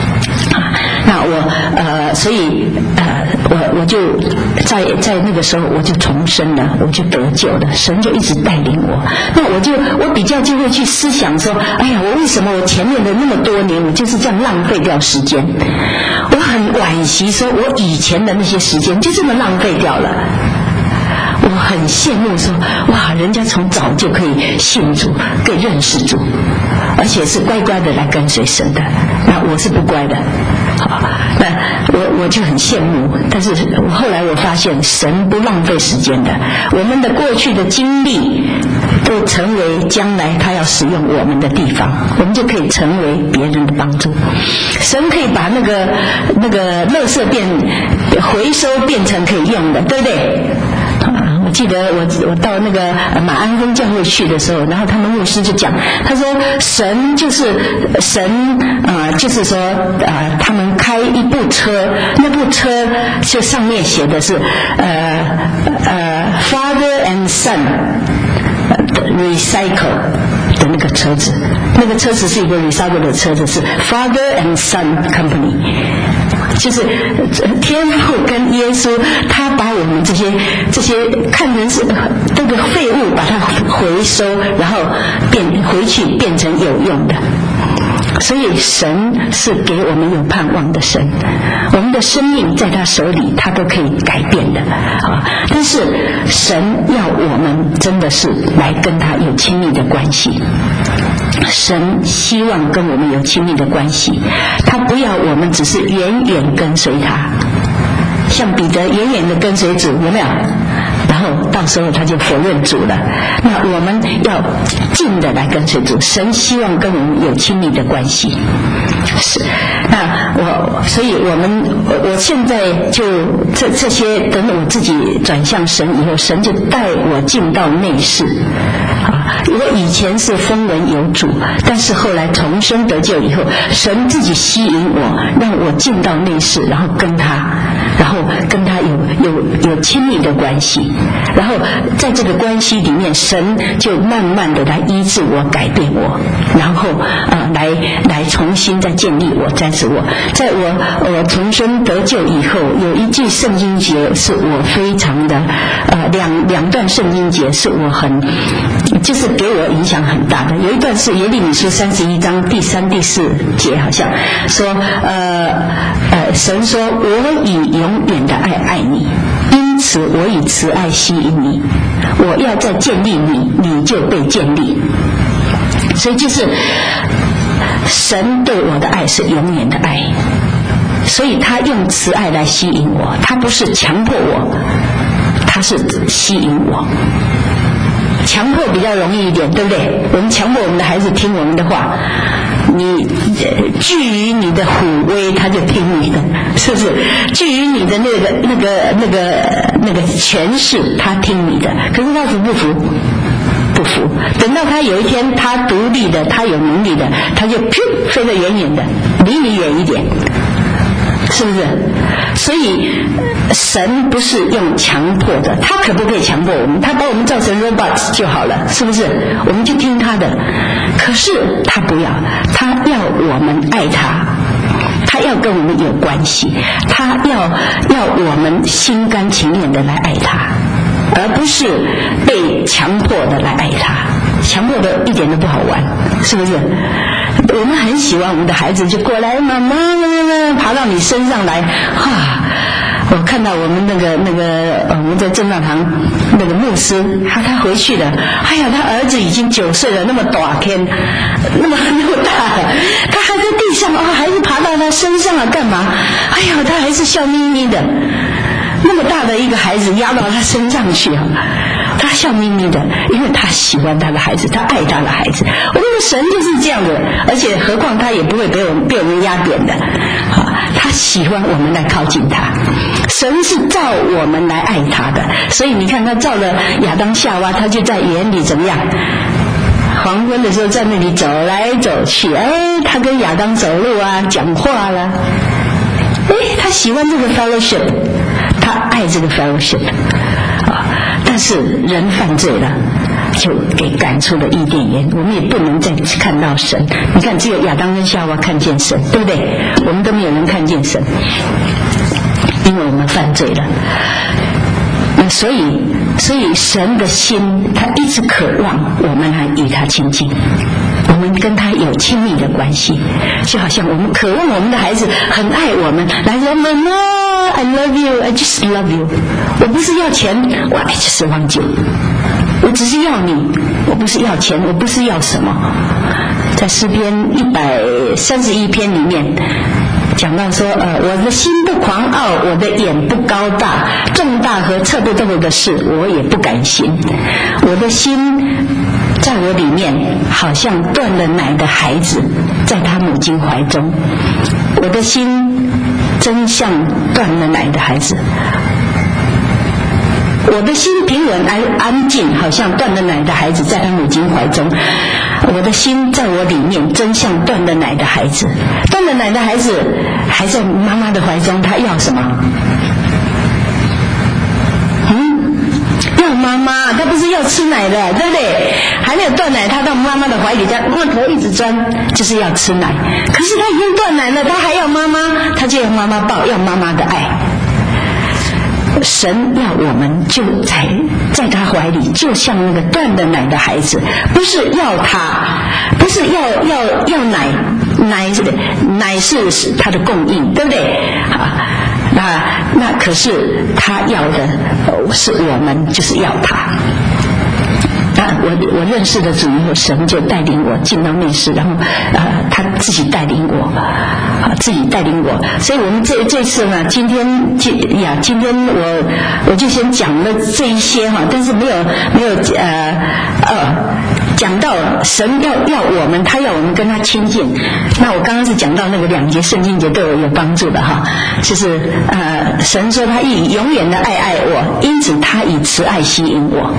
那所以我就在那个时候我就重生了，我就得救了，神就一直带领我。那我比较就会去思想说，哎呀，我为什么我前面的那么多年我就是这样浪费掉时间？我很惋惜，说我以前的那些时间就这么浪费掉了。我很羡慕说，哇，人家从早就可以信主，可以认识主，而且是乖乖的来跟随神的。那我是不乖的，好，那我就很羡慕。但是后来我发现，神不浪费时间的，我们的过去的经历都成为将来他要使用我们的地方，我们就可以成为别人的帮助。神可以把那个垃圾回收变成可以用的，对不对？我记得我到那个马鞍峰教会去的时候，然后他们牧师就讲，他说神就是说他们开一部车，那部车就上面写的是Father and Son Recycle 的那个车子，那个车子是一个 recycle 的车子，是 Father and Son Company。就是天父跟耶稣，他把我们这些看成是这个废物，把它回收，然后回去变成有用的。所以神是给我们有盼望的神，我们的生命在他手里，他都可以改变的但是神要我们真的是来跟他有亲密的关系。神希望跟我们有亲密的关系，他不要我们只是远远跟随他，像彼得远远的跟随主，有没有？然后到时候他就否认主了。那我们要近的来跟随主，神希望跟我们有亲密的关系。是，那所以我现在就这些，等我自己转向神以后，神就带我进到内室我以前是风闻有主，但是后来重生得救以后，神自己吸引我，让我进到内室，然后跟他有亲密的关系，然后在这个关系里面，神就慢慢的来医治我，改变我，然后来重新再建立我，再使我，在我重生得救以后，有一句圣经节是我非常的两段圣经节是我就是给我影响很大的。有一段是耶利米书31章第3、第4节，好像说神说，我以永远的爱你，因此我以慈爱吸引你，我要再建立你，你就被建立。所以就是神对我的爱是永远的爱，所以他用慈爱来吸引我，他不是强迫我，他是吸引我。强迫比较容易一点，对不对？我们强迫我们的孩子听我们的话，你据于你的虎威，他就听你的，是不是？据于你的那个权势，他听你的。可是他服不服？不服。等到他有一天他独立的，他有能力的，他就飞得远远的，离你远一点，是不是？所以神不是用强迫的，他可不可以强迫我们？他把我们造成 robots 就好了，是不是？我们就听他的。可是他不要，他要我们爱他，他要跟我们有关系，他要我们心甘情愿的来爱他，而不是被强迫的来爱他。强迫的一点都不好玩，是不是？我们很喜欢我们的孩子就过来，妈妈爬到你身上来， 我看到我们我们在正大堂那个牧师，他回去了，哎呀，他儿子已经9岁了，那么大天，那么大了，他还在地上孩子爬到他身上了，干嘛？哎呀，他还是笑眯眯的，那么大的一个孩子压到他身上去啊，他笑眯眯的，因为他喜欢他的孩子，他爱他的孩子。我们的神就是这样的，而且何况他也不会被我们压扁的，他喜欢我们来靠近他。神是造我们来爱他的，所以你看他造了亚当夏娃，他就在园里怎么样？黄昏的时候在那里走来走去，他跟亚当走路啊，讲话啦，他喜欢这个 fellowship， 他爱这个 fellowship， 但是人犯罪了，就给赶出了伊甸园，我们也不能再看到神。你看，只有亚当跟夏娃看见神，对不对？我们都没有人看见神，因为我们犯罪了。所以神的心，他一直渴望我们来与他亲近，我们跟他有亲密的关系，就好像我们渴望我们的孩子很爱我们，来说妈妈 I love you, I just love you， 我不是要钱，我 I just want you， 我只是要你，我不是要钱，我不是要什么。在诗篇131篇里面讲到说，我的心不狂傲，我的眼不高大，重大和测不透的事我也不敢行。我的心在我里面好像断了奶的孩子在他母亲怀中，我的心真像断了奶的孩子，我的心平稳安静，好像断了奶的孩子在他母亲怀中。我的心在我里面真像断了奶的孩子，断了奶的孩子还在妈妈的怀中，他要什么？要妈妈，他不是要吃奶的，对不对？还没有断奶，他到妈妈的怀里，他那头一直钻，就是要吃奶。可是他已经断奶了，他还要妈妈，他就要妈妈抱，要妈妈的爱。神要我们就在他怀里，就像那个断了奶的孩子，不是要他，不是要奶是他的供应，对不对？那可是他要的是我们，就是要他。我认识了主以后，神就带领我进到内室，然后他自己带领我，所以我们这次呢，今天我就先讲了这一些哈，但是没有讲到神要我们，他要我们跟他亲近。那我刚刚是讲到那个2节圣经节对我有帮助的哈，就是神说他以永远的爱我，因此他以慈爱吸引我。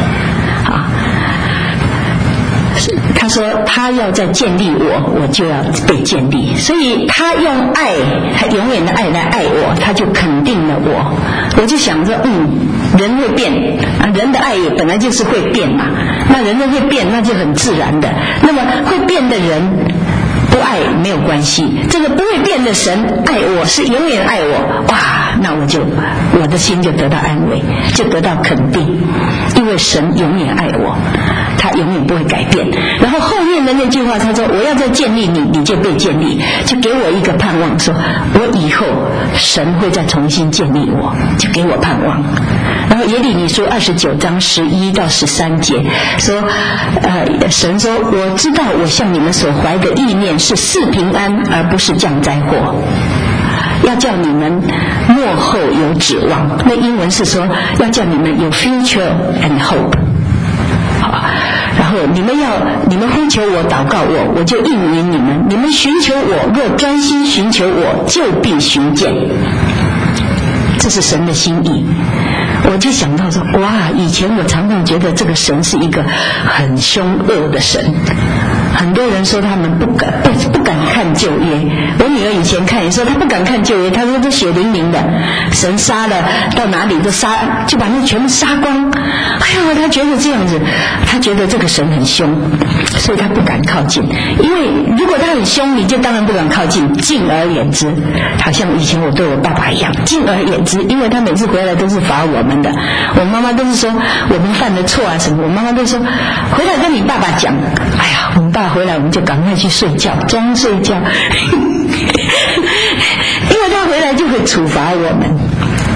他说他要再建立我就要被建立，所以他用爱，他永远的爱来爱我，他就肯定了我。我就想着人会变人的爱也本来就是会变嘛，那人会变那就很自然的，那么会变的人不爱没有关系，这个不会变的神爱我，是永远爱我，哇，那我的心就得到安慰，就得到肯定，因为神永远爱我，他永远不会改变。然后后面的那句话他说，我要再建立你，你就被建立，就给我一个盼望，说我以后神会再重新建立我，就给我盼望。然后耶利米书29章11到13节说，神说，我知道我向你们所怀的意念是赐平安，而不是降灾祸，要叫你们末后有指望。那英文是说要叫你们有 future and hope。然后你们呼求我，祷告我就应允你们。你们寻求我，若专心寻求我，就必寻见。这是神的心意。我就想到说，哇，以前我常常觉得这个神是一个很凶恶的神。很多人说他们不敢看旧约，我女儿以前看也说她不敢看旧约，她说这血淋淋的，神杀了到哪里都杀，就把那全部杀光。哎呀，她觉得这样子，她觉得这个神很凶，所以她不敢靠近。因为如果他很凶，你就当然不敢靠近。敬而远之，好像以前我对我爸爸一样，敬而远之，因为他每次回来都是罚我们的。我妈妈都是说我们犯的错啊什么，我妈妈都说回来跟你爸爸讲。哎呀，我们爸回来我们就赶快去睡觉，装睡觉因为他回来就会处罚我们。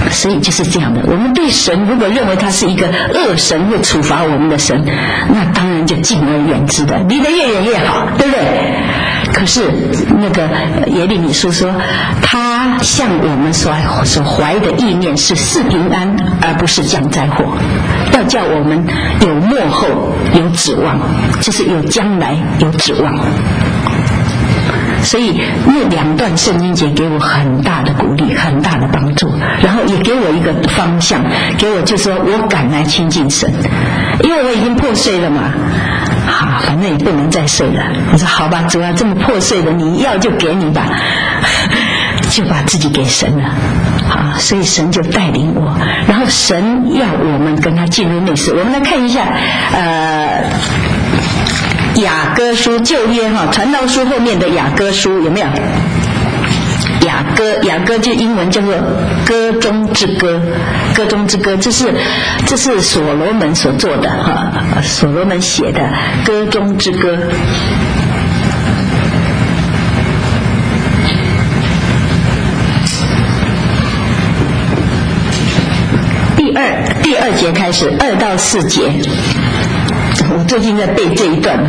所以就是这样的，我们对神如果认为他是一个恶神，会处罚我们的神，那当然就敬而远之的，离得越远越好，对不对？可是那个耶利米书说，他向我们所怀的意念是赐平安，而不是降灾祸，要叫我们有末后，有指望，就是有将来，有指望。所以那2段圣经节给我很大的鼓励，很大的帮助，然后也给我一个方向，给我就说我敢来亲近神，因为我已经破碎了嘛，反正也不能再碎了。我说好吧，主要这么破碎的，你要就给你吧，就把自己给神了。所以神就带领我，然后神要我们跟他进入内室。我们来看一下雅歌书旧约传道书后面的雅歌书有没有？雅歌就英文叫做歌中之歌，歌中之歌，这是所罗门所做的所罗门写的歌中之歌。第二节开始，2到4节。我最近在背这一段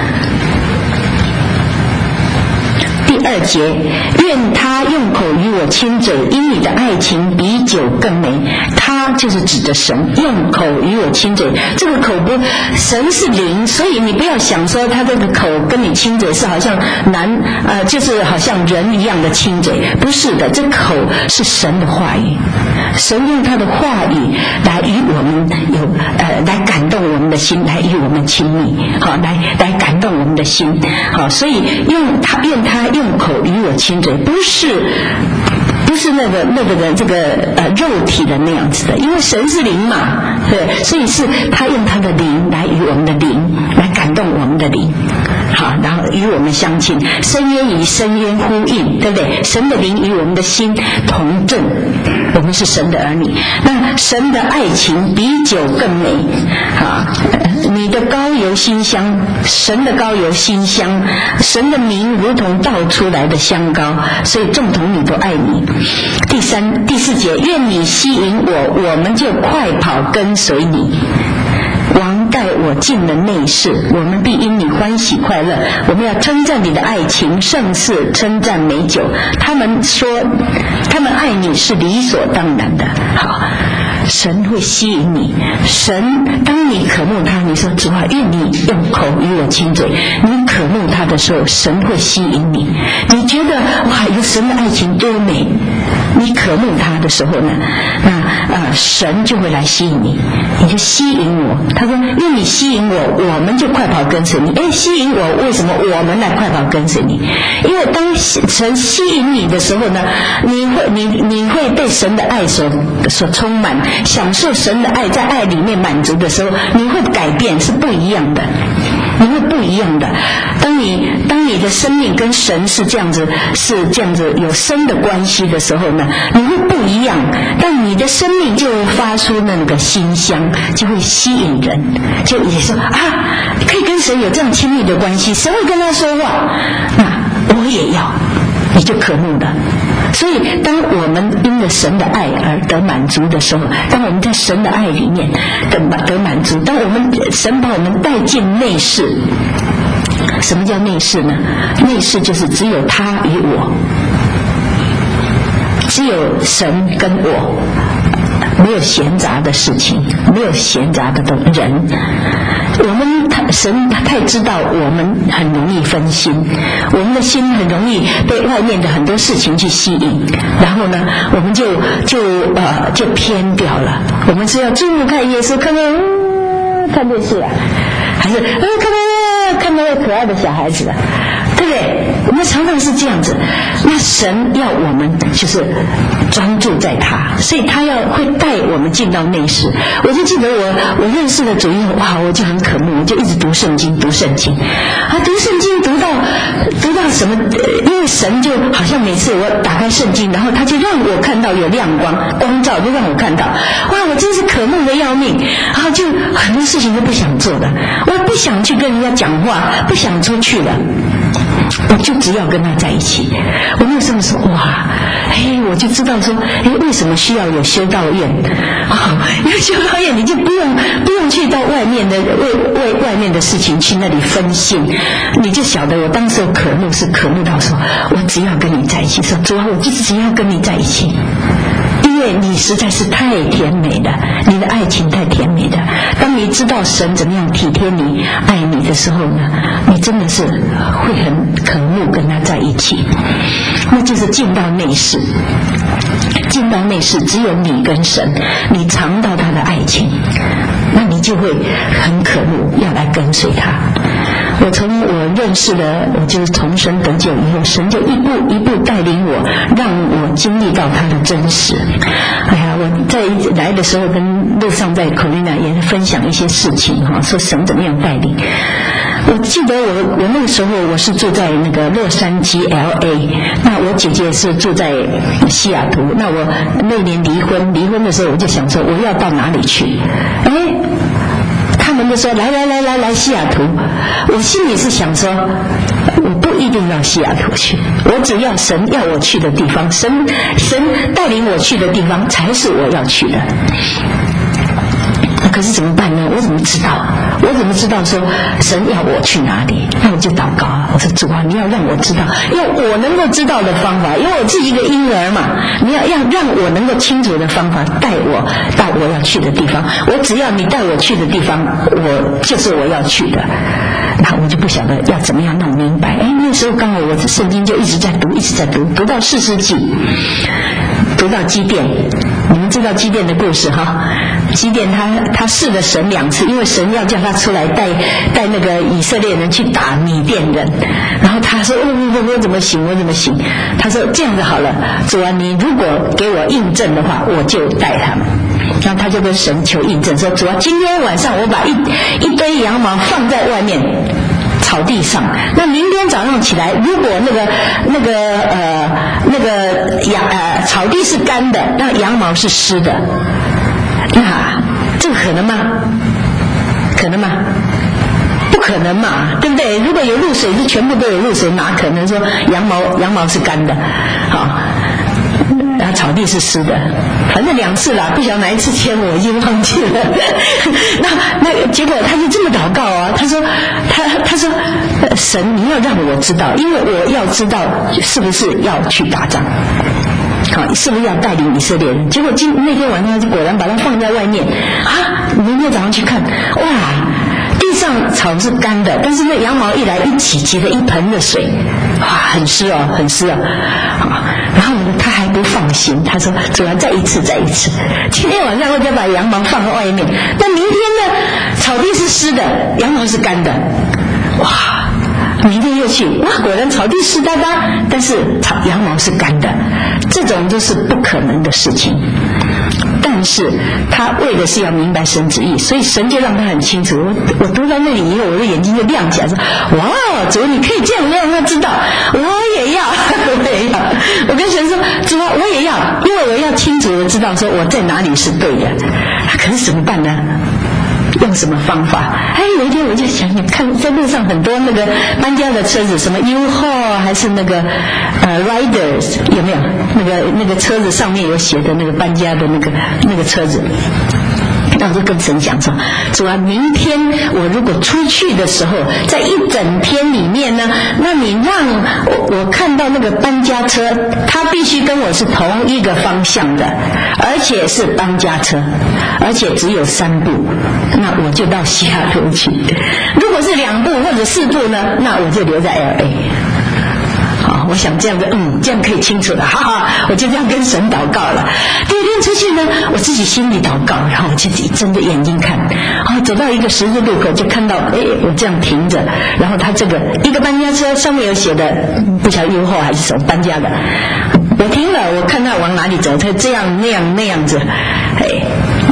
第2节，愿他用口与我亲嘴，因你的爱情比酒更美。他就是指着神，用口与我亲嘴。这个口不，神是灵，所以你不要想说他这个口跟你亲嘴是好像就是好像人一样的亲嘴，不是的，这口是神的话语，神用他的话语来与我们来感动我们的心，来与我们亲密，来感动我们的心，所以愿他用口与我亲嘴，不是那个人这个肉体的那样子的，因为神是灵嘛，对，所以是他用他的灵来与我们的灵来感动我们的灵，然后与我们相亲，深渊与深渊呼应，对不对？神的灵与我们的心同正，我们是神的儿女。那神的爱情比酒更美你的膏油馨香，神的膏油馨香，神的名如同倒出来的香膏，所以众童女都爱你。第4节，愿你吸引我，我们就快跑跟随你。王带我进了内室，我们必因你欢喜快乐。我们要称赞你的爱情，胜似称赞美酒。他们说他们爱你是理所当然的。神会吸引你，神当你渴慕他，你说主啊，愿你用口与我亲嘴，你渴慕他的时候，神会吸引你。你觉得哇，有神的爱情多美，你渴慕他的时候呢，那神就会来吸引你，你就吸引我。他说愿你吸引我，我们就快跑跟随你。吸引我，为什么我们来快跑跟随你？因为当神吸引你的时候呢，你会被神的爱所充满，享受神的爱，在爱里面满足的时候，你会改变，是不一样的，你会不一样的。当你的生命跟神是这样子有深的关系的时候呢，你会不一样，但你的生命就会发出那个馨香，就会吸引人，就也说可以跟神有这样亲密的关系，神会跟他说话，那我也要，你就渴慕了。所以当我们因着神的爱而得满足的时候，当我们在神的爱里面得满足，当神把我们带进内室。什么叫内室呢？内室就是只有他与我，只有神跟我，没有闲杂的事情，没有闲杂的人。神太知道我们很容易分心，我们的心很容易被外面的很多事情去吸引，然后呢，我们就偏掉了。我们是要注目看耶稣，看电视还是看那个可爱的小孩子，对不对？我们常常是这样子。那神要我们就是专注在他，所以他会带我们进到内室。我就记得我认识了主以后，哇，我就很渴慕，我就一直读圣经读圣经读到什么？因为神就好像每次我打开圣经，然后他就让我看到有亮光照，就让我看到，哇，我我真是渴慕的要命，然后就很多事情都不想做的，我不想去跟人家讲话，不想出去了，我就只要跟他在一起。我那时候说哇，我就知道说，为什么需要有修道院啊？因为修道院你就不用去到外面的为外面的事情去那里分心，你就晓得我当时渴慕是渴慕到说，我只要跟你在一起，说主啊，我就只要跟你在一起。因为你实在是太甜美了，你的爱情太甜美了。当你知道神怎么样体贴你、爱你的时候呢，你真的是会很渴慕跟他在一起。那就是进到内室，进到内室只有你跟神，你尝到他的爱情，那你就会很渴慕要来跟随他。我从我认识了，我就是重生得救以后，神就一步一步带领我，让我经历到他的真实。我在来的时候跟路上在口令也分享一些事情哈，说神怎么样带领。我记得我那个时候我是住在那个洛杉矶 LA， 那我姐姐是住在西雅图。那我那年离婚的时候，我就想说我要到哪里去？他们就说来西雅图。我心里是想说，我不一定要西雅图去，我只要神要我去的地方，神带领我去的地方才是我要去的。可是怎么办呢？我怎么知道说神要我去哪里？那我就祷告啊，我说主啊，你要让我知道，用我能够知道的方法，因为我是一个婴儿嘛，你要让我能够清楚的方法带我到我要去的地方。我只要你带我去的地方，我就是我要去的。那我就不晓得要怎么样弄明白。那时候刚好我的圣经就一直在读，读到4世纪，读到基甸。你们知道基甸的故事哈？基甸他试了神2次，因为神要叫他出来带那个以色列人去打米甸人，然后他说我怎么行？他说这样子好了，主啊，你如果给我印证的话，我就带他们。然后他就跟神求印证，说主啊，今天晚上我把一堆羊毛放在外面草地上，那明天早上起来，如果草地是干的，那羊毛是湿的，那这个可能吗？不可能嘛，对不对？如果有露水，就全部都有露水，哪可能说羊毛是干的？好，然后草地是湿的，反正2次啦，不晓得哪一次签我已经忘记了。那结果他就这么祷告啊，他说神，你要让我知道，因为我要知道是不是要去打仗。好，是不是要带领以色列人？结果那天晚上就果然把它放在外面啊！明天早上去看，哇，地上草是干的，但是那羊毛一来一起，结了一盆的水，哇，很湿哦。好，然后呢，他还不放心，他说：“主啊，再一次。今天晚上我就把羊毛放在外面，但明天呢，草地是湿的，羊毛是干的，哇！”明天又去，哇，果然草地湿哒哒，但是羊毛是干的，这种就是不可能的事情。但是他为的是要明白神旨意，所以神就让他很清楚。我读到那里以后，我的眼睛就亮起来，说：哇，主，你可以这样让他知道，我也要。我跟神说，主啊，我也要，因为我要清楚的知道说我在哪里是对的。可是怎么办呢？用什么方法？有一天我就想，你看在路上很多那个搬家的车子，什么 U-Haul 还是那个Riders， 有没有？那个车子上面有写的那个搬家的那个车子。那我就跟神讲说，主啊，明天我如果出去的时候，在一整天里面呢，那你让我看到那个搬家车，它必须跟我是同一个方向的，而且是搬家车，而且只有3步，那我就到西雅图去。如果是2步或者4步呢，那我就留在 LA。好，我想这样这样可以清楚了，哈哈，我就这样跟神祷告了。第2天出去呢，我自己心里祷告，然后我就睁着眼睛看，走到一个十字路口，就看到我这样停着，然后他这个一个搬家车上面有写的，不晓得U-Haul还是什么搬家的，我停了，我看他往哪里走，他这样那样子，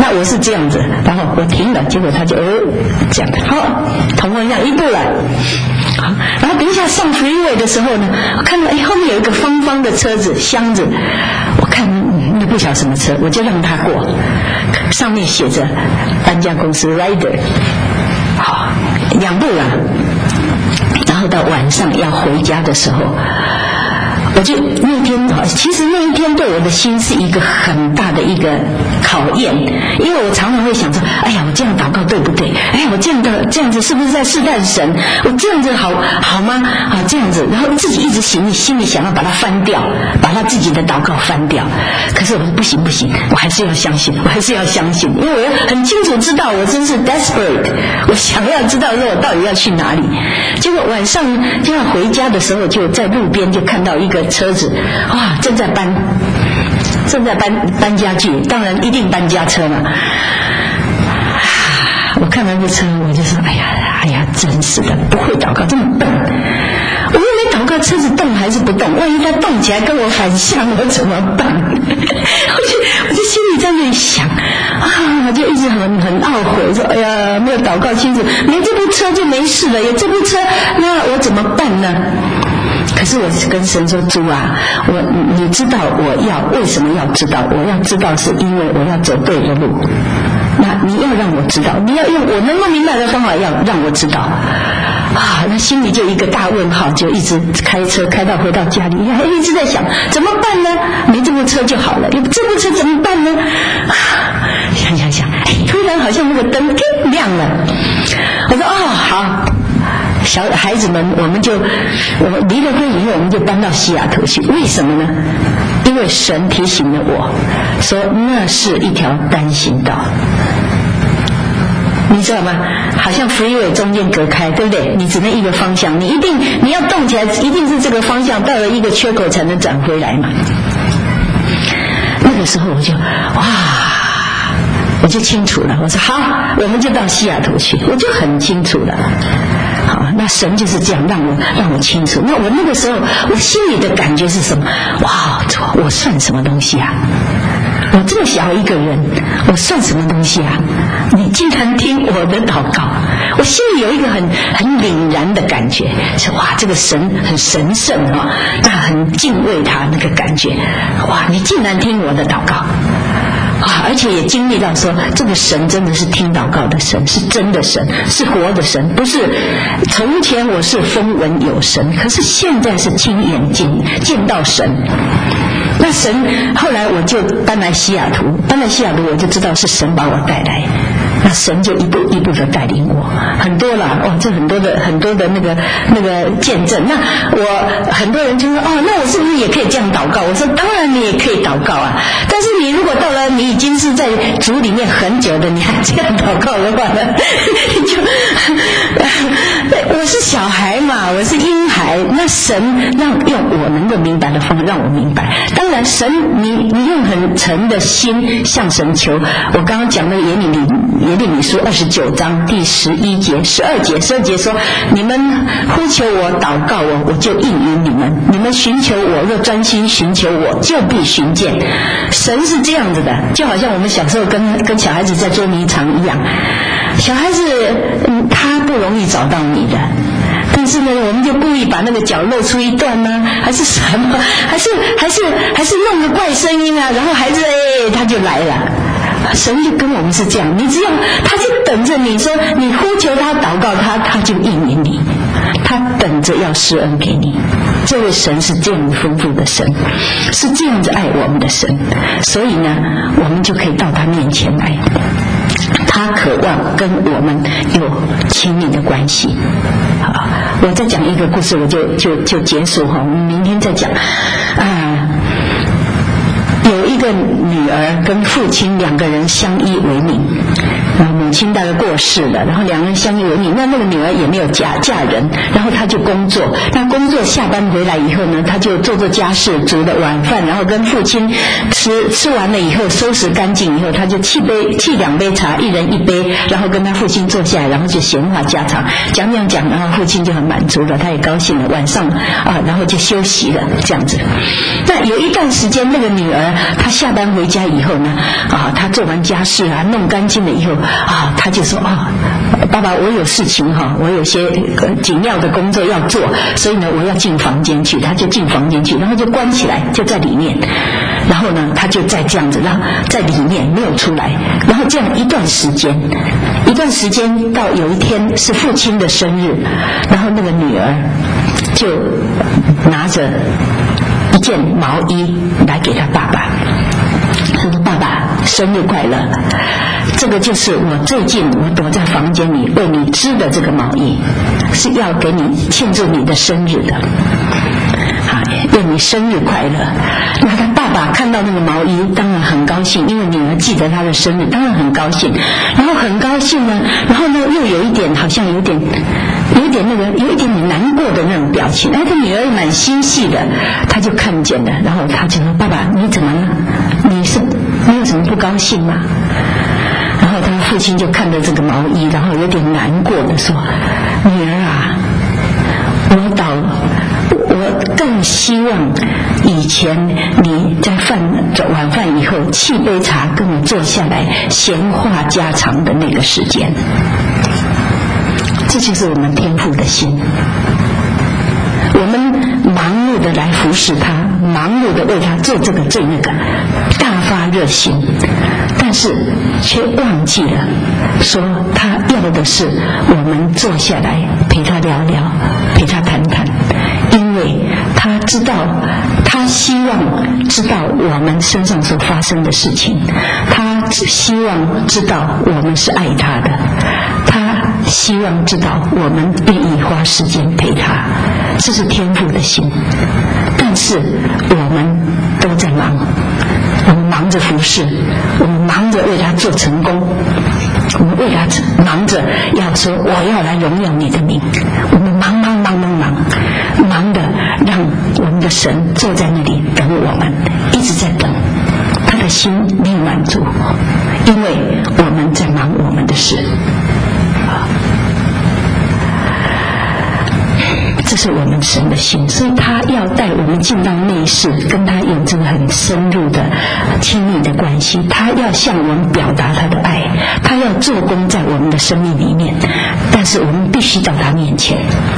那我是这样子，然后我停了，结果他就这样，好，同方向一步了。好，然后等一下上 freeway 的时候呢，我看到后面有一个方方的车子箱子，我看那不晓得什么车，我就让他过，上面写着搬家公司 Rider。好，2步了，然后到晚上要回家的时候，我就那天其实那一天对我的心是一个很大的一个考验，因为我常常会想说，哎呀，我这样祷告对不对？哎呀，我这样子是不是在试探神？我这样子好吗？啊，这样子，然后自己一直心里想要把它翻掉，把他自己的祷告翻掉。可是我说不行，我还是要相信，因为我要很清楚知道，我真是 desperate， 我想要知道说我到底要去哪里。结果晚上就要回家的时候，就在路边就看到一个车子，哇，正在搬家具，当然一定搬家车嘛。我看到这车，我就说，哎呀，真是的，不会祷告，这么笨。我又没祷告，车子动还是不动？万一它动起来跟我反向，我怎么办？我就心里在那里想啊，就一直很懊悔，说哎呀，没有祷告清楚，没这部车就没事了，有这部车，那我怎么办呢？可是我跟神说，主啊，你知道我为什么要知道？我要知道是因为我要走对的路。那你要让我知道，你要用我能够明白的方法要让我知道啊！那心里就一个大问号，就一直开车回到家里，一直在想怎么办呢？没这部车就好了，有这部车怎么办呢？想，突然好像那个灯亮了，我说好。小孩子们，我们离了婚以后，我们就搬到西雅图去。为什么呢？因为神提醒了我，说那是一条单行道，你知道吗？好像 freeway 中间隔开，对不对？你只能一个方向，你要动起来，一定是这个方向，到了一个缺口才能转回来嘛。那个时候我就清楚了，我说好，我们就到西雅图去，我就很清楚了。好，那神就是这样让我清楚。那我那个时候，我心里的感觉是什么？哇，我算什么东西啊？我这么小一个人，我算什么东西啊？你竟然听我的祷告，我心里有一个很凛然的感觉，说哇，这个神很神圣啊，那很敬畏他那个感觉。哇，你竟然听我的祷告。而且也经历到说，这个神真的是听祷告的神，是真的神，是活的神，不是从前我是风闻有神，可是现在是亲眼见到神。那神后来我就搬来西雅图，我就知道是神把我带来。那神就一步一步的带领我，很多了这很多的那个见证。那我很多人就说那我是不是也可以这样祷告？我说当然你也可以祷告啊，但是你如果到了你已经是在主里面很久的，你还这样祷告的话呢，我是小孩嘛，我是婴孩，那神用我能够明白的方法让我明白。当然神你用很诚的心向神求。我刚刚讲的耶利米书29章第11节、12节说，你们呼求我、祷告我，我就应允你们；你们寻求我，若专心寻求我，就必寻见。神是这样子的，就好像我们小时候跟小孩子在捉迷藏一样。小孩子他不容易找到你的，但是呢，我们就故意把那个脚露出一段呢，还是什么，还是弄个怪声音啊，然后孩子他就来了。神就跟我们是这样，你只要他就等着你说，你呼求他、祷告他，他就应允你，他等着要施恩给你。这位神是这样丰富的神，是这样子爱我们的神，所以呢，我们就可以到他面前来。他渴望跟我们有亲密的关系。好，我再讲一个故事，我就结束哈，我们明天再讲。有一个女儿跟父亲两个人相依为命， 母亲大概过世了，然后两人相依为命。那个女儿也没有嫁人，然后她就工作。那工作下班回来以后呢，她就做家事，煮了晚饭，然后跟父亲吃完了以后，收拾干净以后，她就沏2杯茶，一人1杯，然后跟她父亲坐下来，然后就闲话家常，讲，然后父亲就很满足了，他也高兴了。晚上然后就休息了，这样子。那有一段时间，那个女儿她下班回家以后呢，她做完家事弄干净了以后她就说爸爸，我有事情我有些紧要的工作要做，所以呢我要进房间去。她就进房间去，然后就关起来，就在里面。然后呢她就在这样子，然后在里面没有出来。然后这样一段时间到有一天是父亲的生日，然后那个女儿就拿着一件毛衣来给他爸爸，他说：“爸爸，生日快乐！这个就是我最近我躲在房间里为你织的这个毛衣，是要给你庆祝你的生日的。愿你生日快乐。”那他爸爸看到那个毛衣，当然很高兴，因为女儿记得他的生日，当然很高兴。然后很高兴呢，然后呢又有一点好像有一点难过的那种表情。他女儿蛮心细的，他就看见了，然后他就说：“爸爸，你怎么了？你有什么不高兴吗？”然后他父亲就看着这个毛衣，然后有点难过的说：“女儿啊，我更希望以前你在晚饭以后沏杯茶跟我坐下来闲话家常的那个时间。”这就是我们天父的心。我们忙碌的来服侍他，忙碌的为他做这个做那个，大发热心，但是却忘记了说他要的是我们坐下来陪他聊聊，陪他谈谈，因为他知道，他希望知道我们身上所发生的事情，他希望知道我们是爱他的，他希望知道我们愿意花时间陪他，这是天父的心。但是我们都在忙，我们忙着服侍，我们忙着为他做成功，我们为他忙着要说我要来荣耀你的名，我们忙的让我们的神坐在那里等我们，一直在等，他的心没有满足，因为我们在忙我们的事。这是我们神的心，所以他要带我们进到内室，跟他有这个很深入的亲密的关系，他要向我们表达他的爱，他要做工在我们的生命里面，但是我们必须到他面前。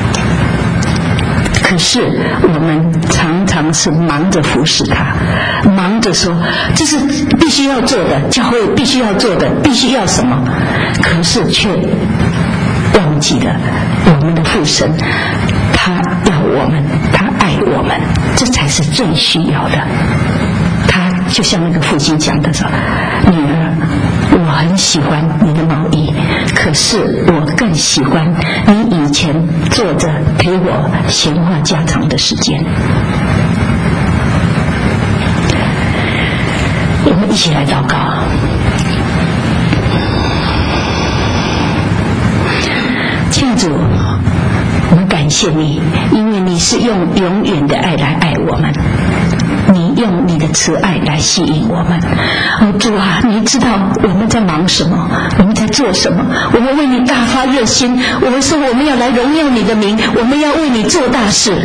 可是我们常常是忙着服侍他，忙着说这是必须要做的，教会必须要做的，必须要什么，可是却忘记了我们的父神，他要我们，他爱我们，这才是最需要的。他就像那个父亲讲的说：“女儿，我很喜欢你的毛衣，可是我更喜欢你以前坐着陪我闲话家常的时间。”我们一起来祷告。亲爱的主，我们感谢你，因为你是用永远的爱来爱我们，你用你的慈爱来吸引我们。主啊，你知道我们在忙什么，我们在做什么，我们为你大发热心，我们说我们要来荣耀你的名，我们要为你做大事，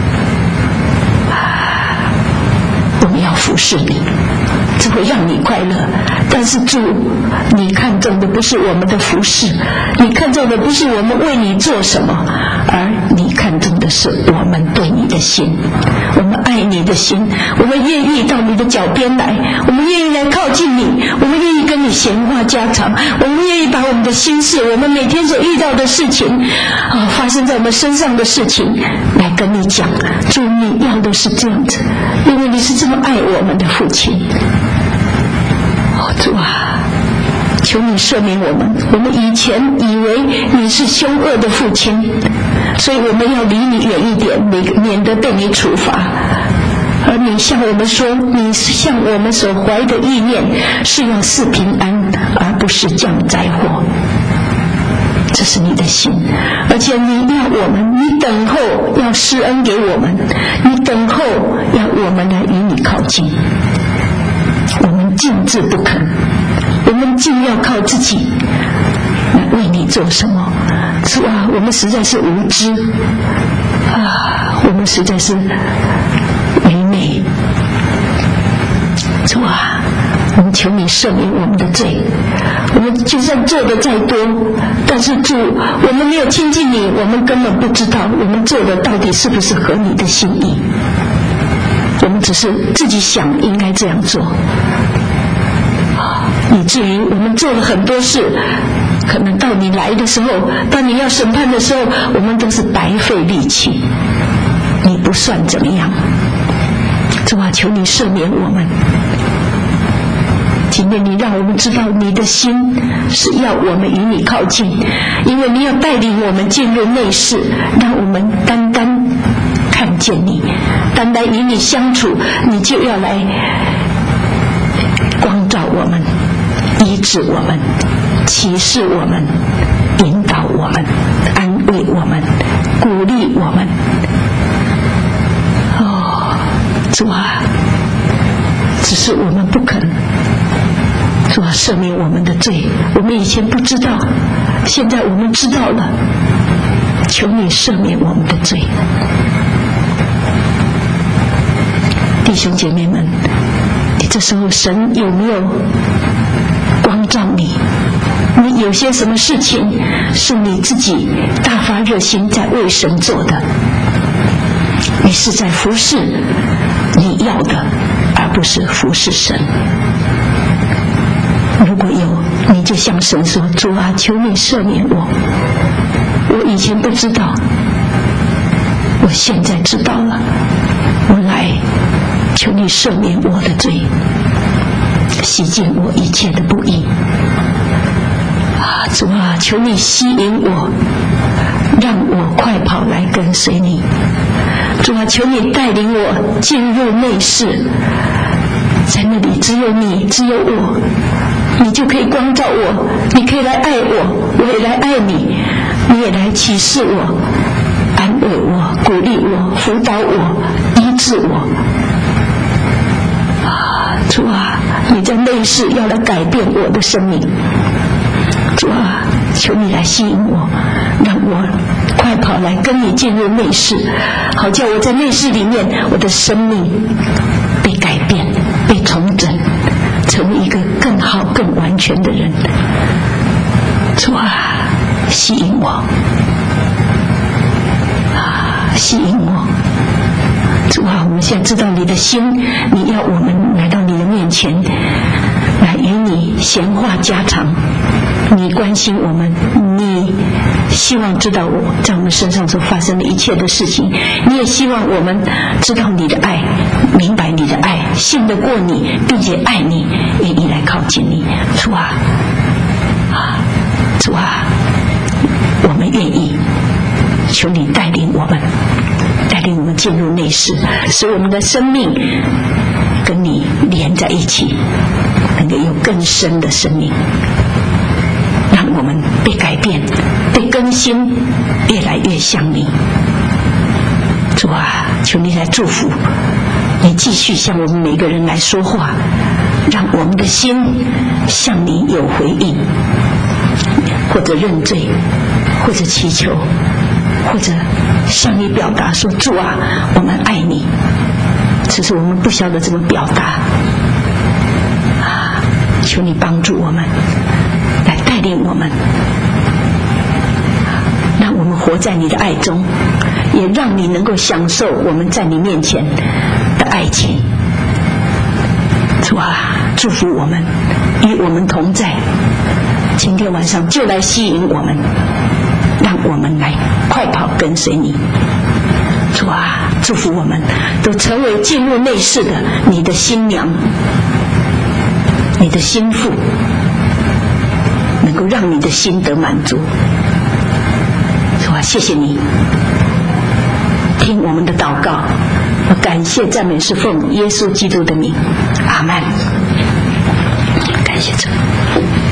我们要服侍你，这会让你快乐。但是主，你看重的不是我们的服侍，你看重的不是我们为你做什么，而你看重的是我们对你的心，我们爱你的心，我们愿意到你的脚边来，我们愿意来靠近你，我们愿意跟你闲话家常，我们愿意把我们的心事，我们每天所遇到的事情发生在我们身上的事情来跟你讲。主，你要的是这样子，因为你是这么爱我们的父亲。主啊，求你赦免我们，我们以前以为你是凶恶的父亲，所以我们要离你远一点，免得被你处罚。而你向我们说，你向我们所怀的意念是要赐平安，而不是时降灾祸，这是你的心。而且你要我们，你等候要施恩给我们，你等候要我们来与你靠近。我们静止不肯，我们竟要靠自己来为你做什么？主啊，我们实在是无知啊，我们实在是愚昧。主啊，我们求你赦免我们的罪。我们就算做的再多，但是主，我们没有亲近你，我们根本不知道我们做的到底是不是合你的心意。我们只是自己想应该这样做，以至于我们做了很多事，可能到你来的时候，到你要审判的时候，我们都是白费力气，你不算怎么样。主啊，求你赦免我们。今天你让我们知道你的心是要我们与你靠近，因为你要带领我们进入内室，让我们单单看见你，单单与你相处，你就要来光照我们，医治我们，启示我们，引导我们，安慰我们，鼓励我们。哦，主啊，只是我们不肯。主啊，赦免我们的罪，我们以前不知道，现在我们知道了，求你赦免我们的罪。弟兄姐妹们，你这时候神有没有光照你？你有些什么事情是你自己大发热心在为神做的？你是在服侍你要的，而不是服侍神。如果有，你就向神说：主啊，求你赦免我，我以前不知道，我现在知道了，我来求你赦免我的罪，洗净我一切的不义。主啊，求你吸引我，让我快跑来跟随你。主啊，求你带领我进入内室，在那里只有你，只有我，你就可以光照我，你可以来爱我，我也来爱你，你也来启示我，安慰我，鼓励我，辅导我，医治我。主啊，你在内室要来改变我的生命。主啊，求你来吸引我，让我快跑来跟你进入内室，好叫我在内室里面，我的生命被改变，被重整，成为一个更好更完全的人。主啊，吸引我，吸引我。主啊，我们现在知道你的心，你要我们来到你的面前，来与你闲话家常，你关心我们，你希望知道我在我们身上所发生的一切的事情，你也希望我们知道你的爱，明白你的爱，信得过你，并且爱你，愿意来靠近你。主啊，主啊，我们愿意，求你带领我们，带领我们进入内室，使我们的生命跟你连在一起，能够有更深的生命，让我们被改变，被更新，越来越像你。主啊，求你来祝福，你继续向我们每个人来说话，让我们的心向你有回应，或者认罪，或者祈求，或者向你表达说：主啊，我们爱你，只是我们不晓得怎么表达。求你帮助我们，来带领我们，让我们活在你的爱中，也让你能够享受我们在你面前的爱情。主啊，祝福我们，与我们同在，今天晚上就来吸引我们，让我们来快跑跟随你。主啊，祝福我们都成为进入内室的你的新娘，你的心腹，能够让你的心得满足。主啊，谢谢你听我们的祷告，我感谢赞美是奉耶稣基督的名，阿们。感谢主。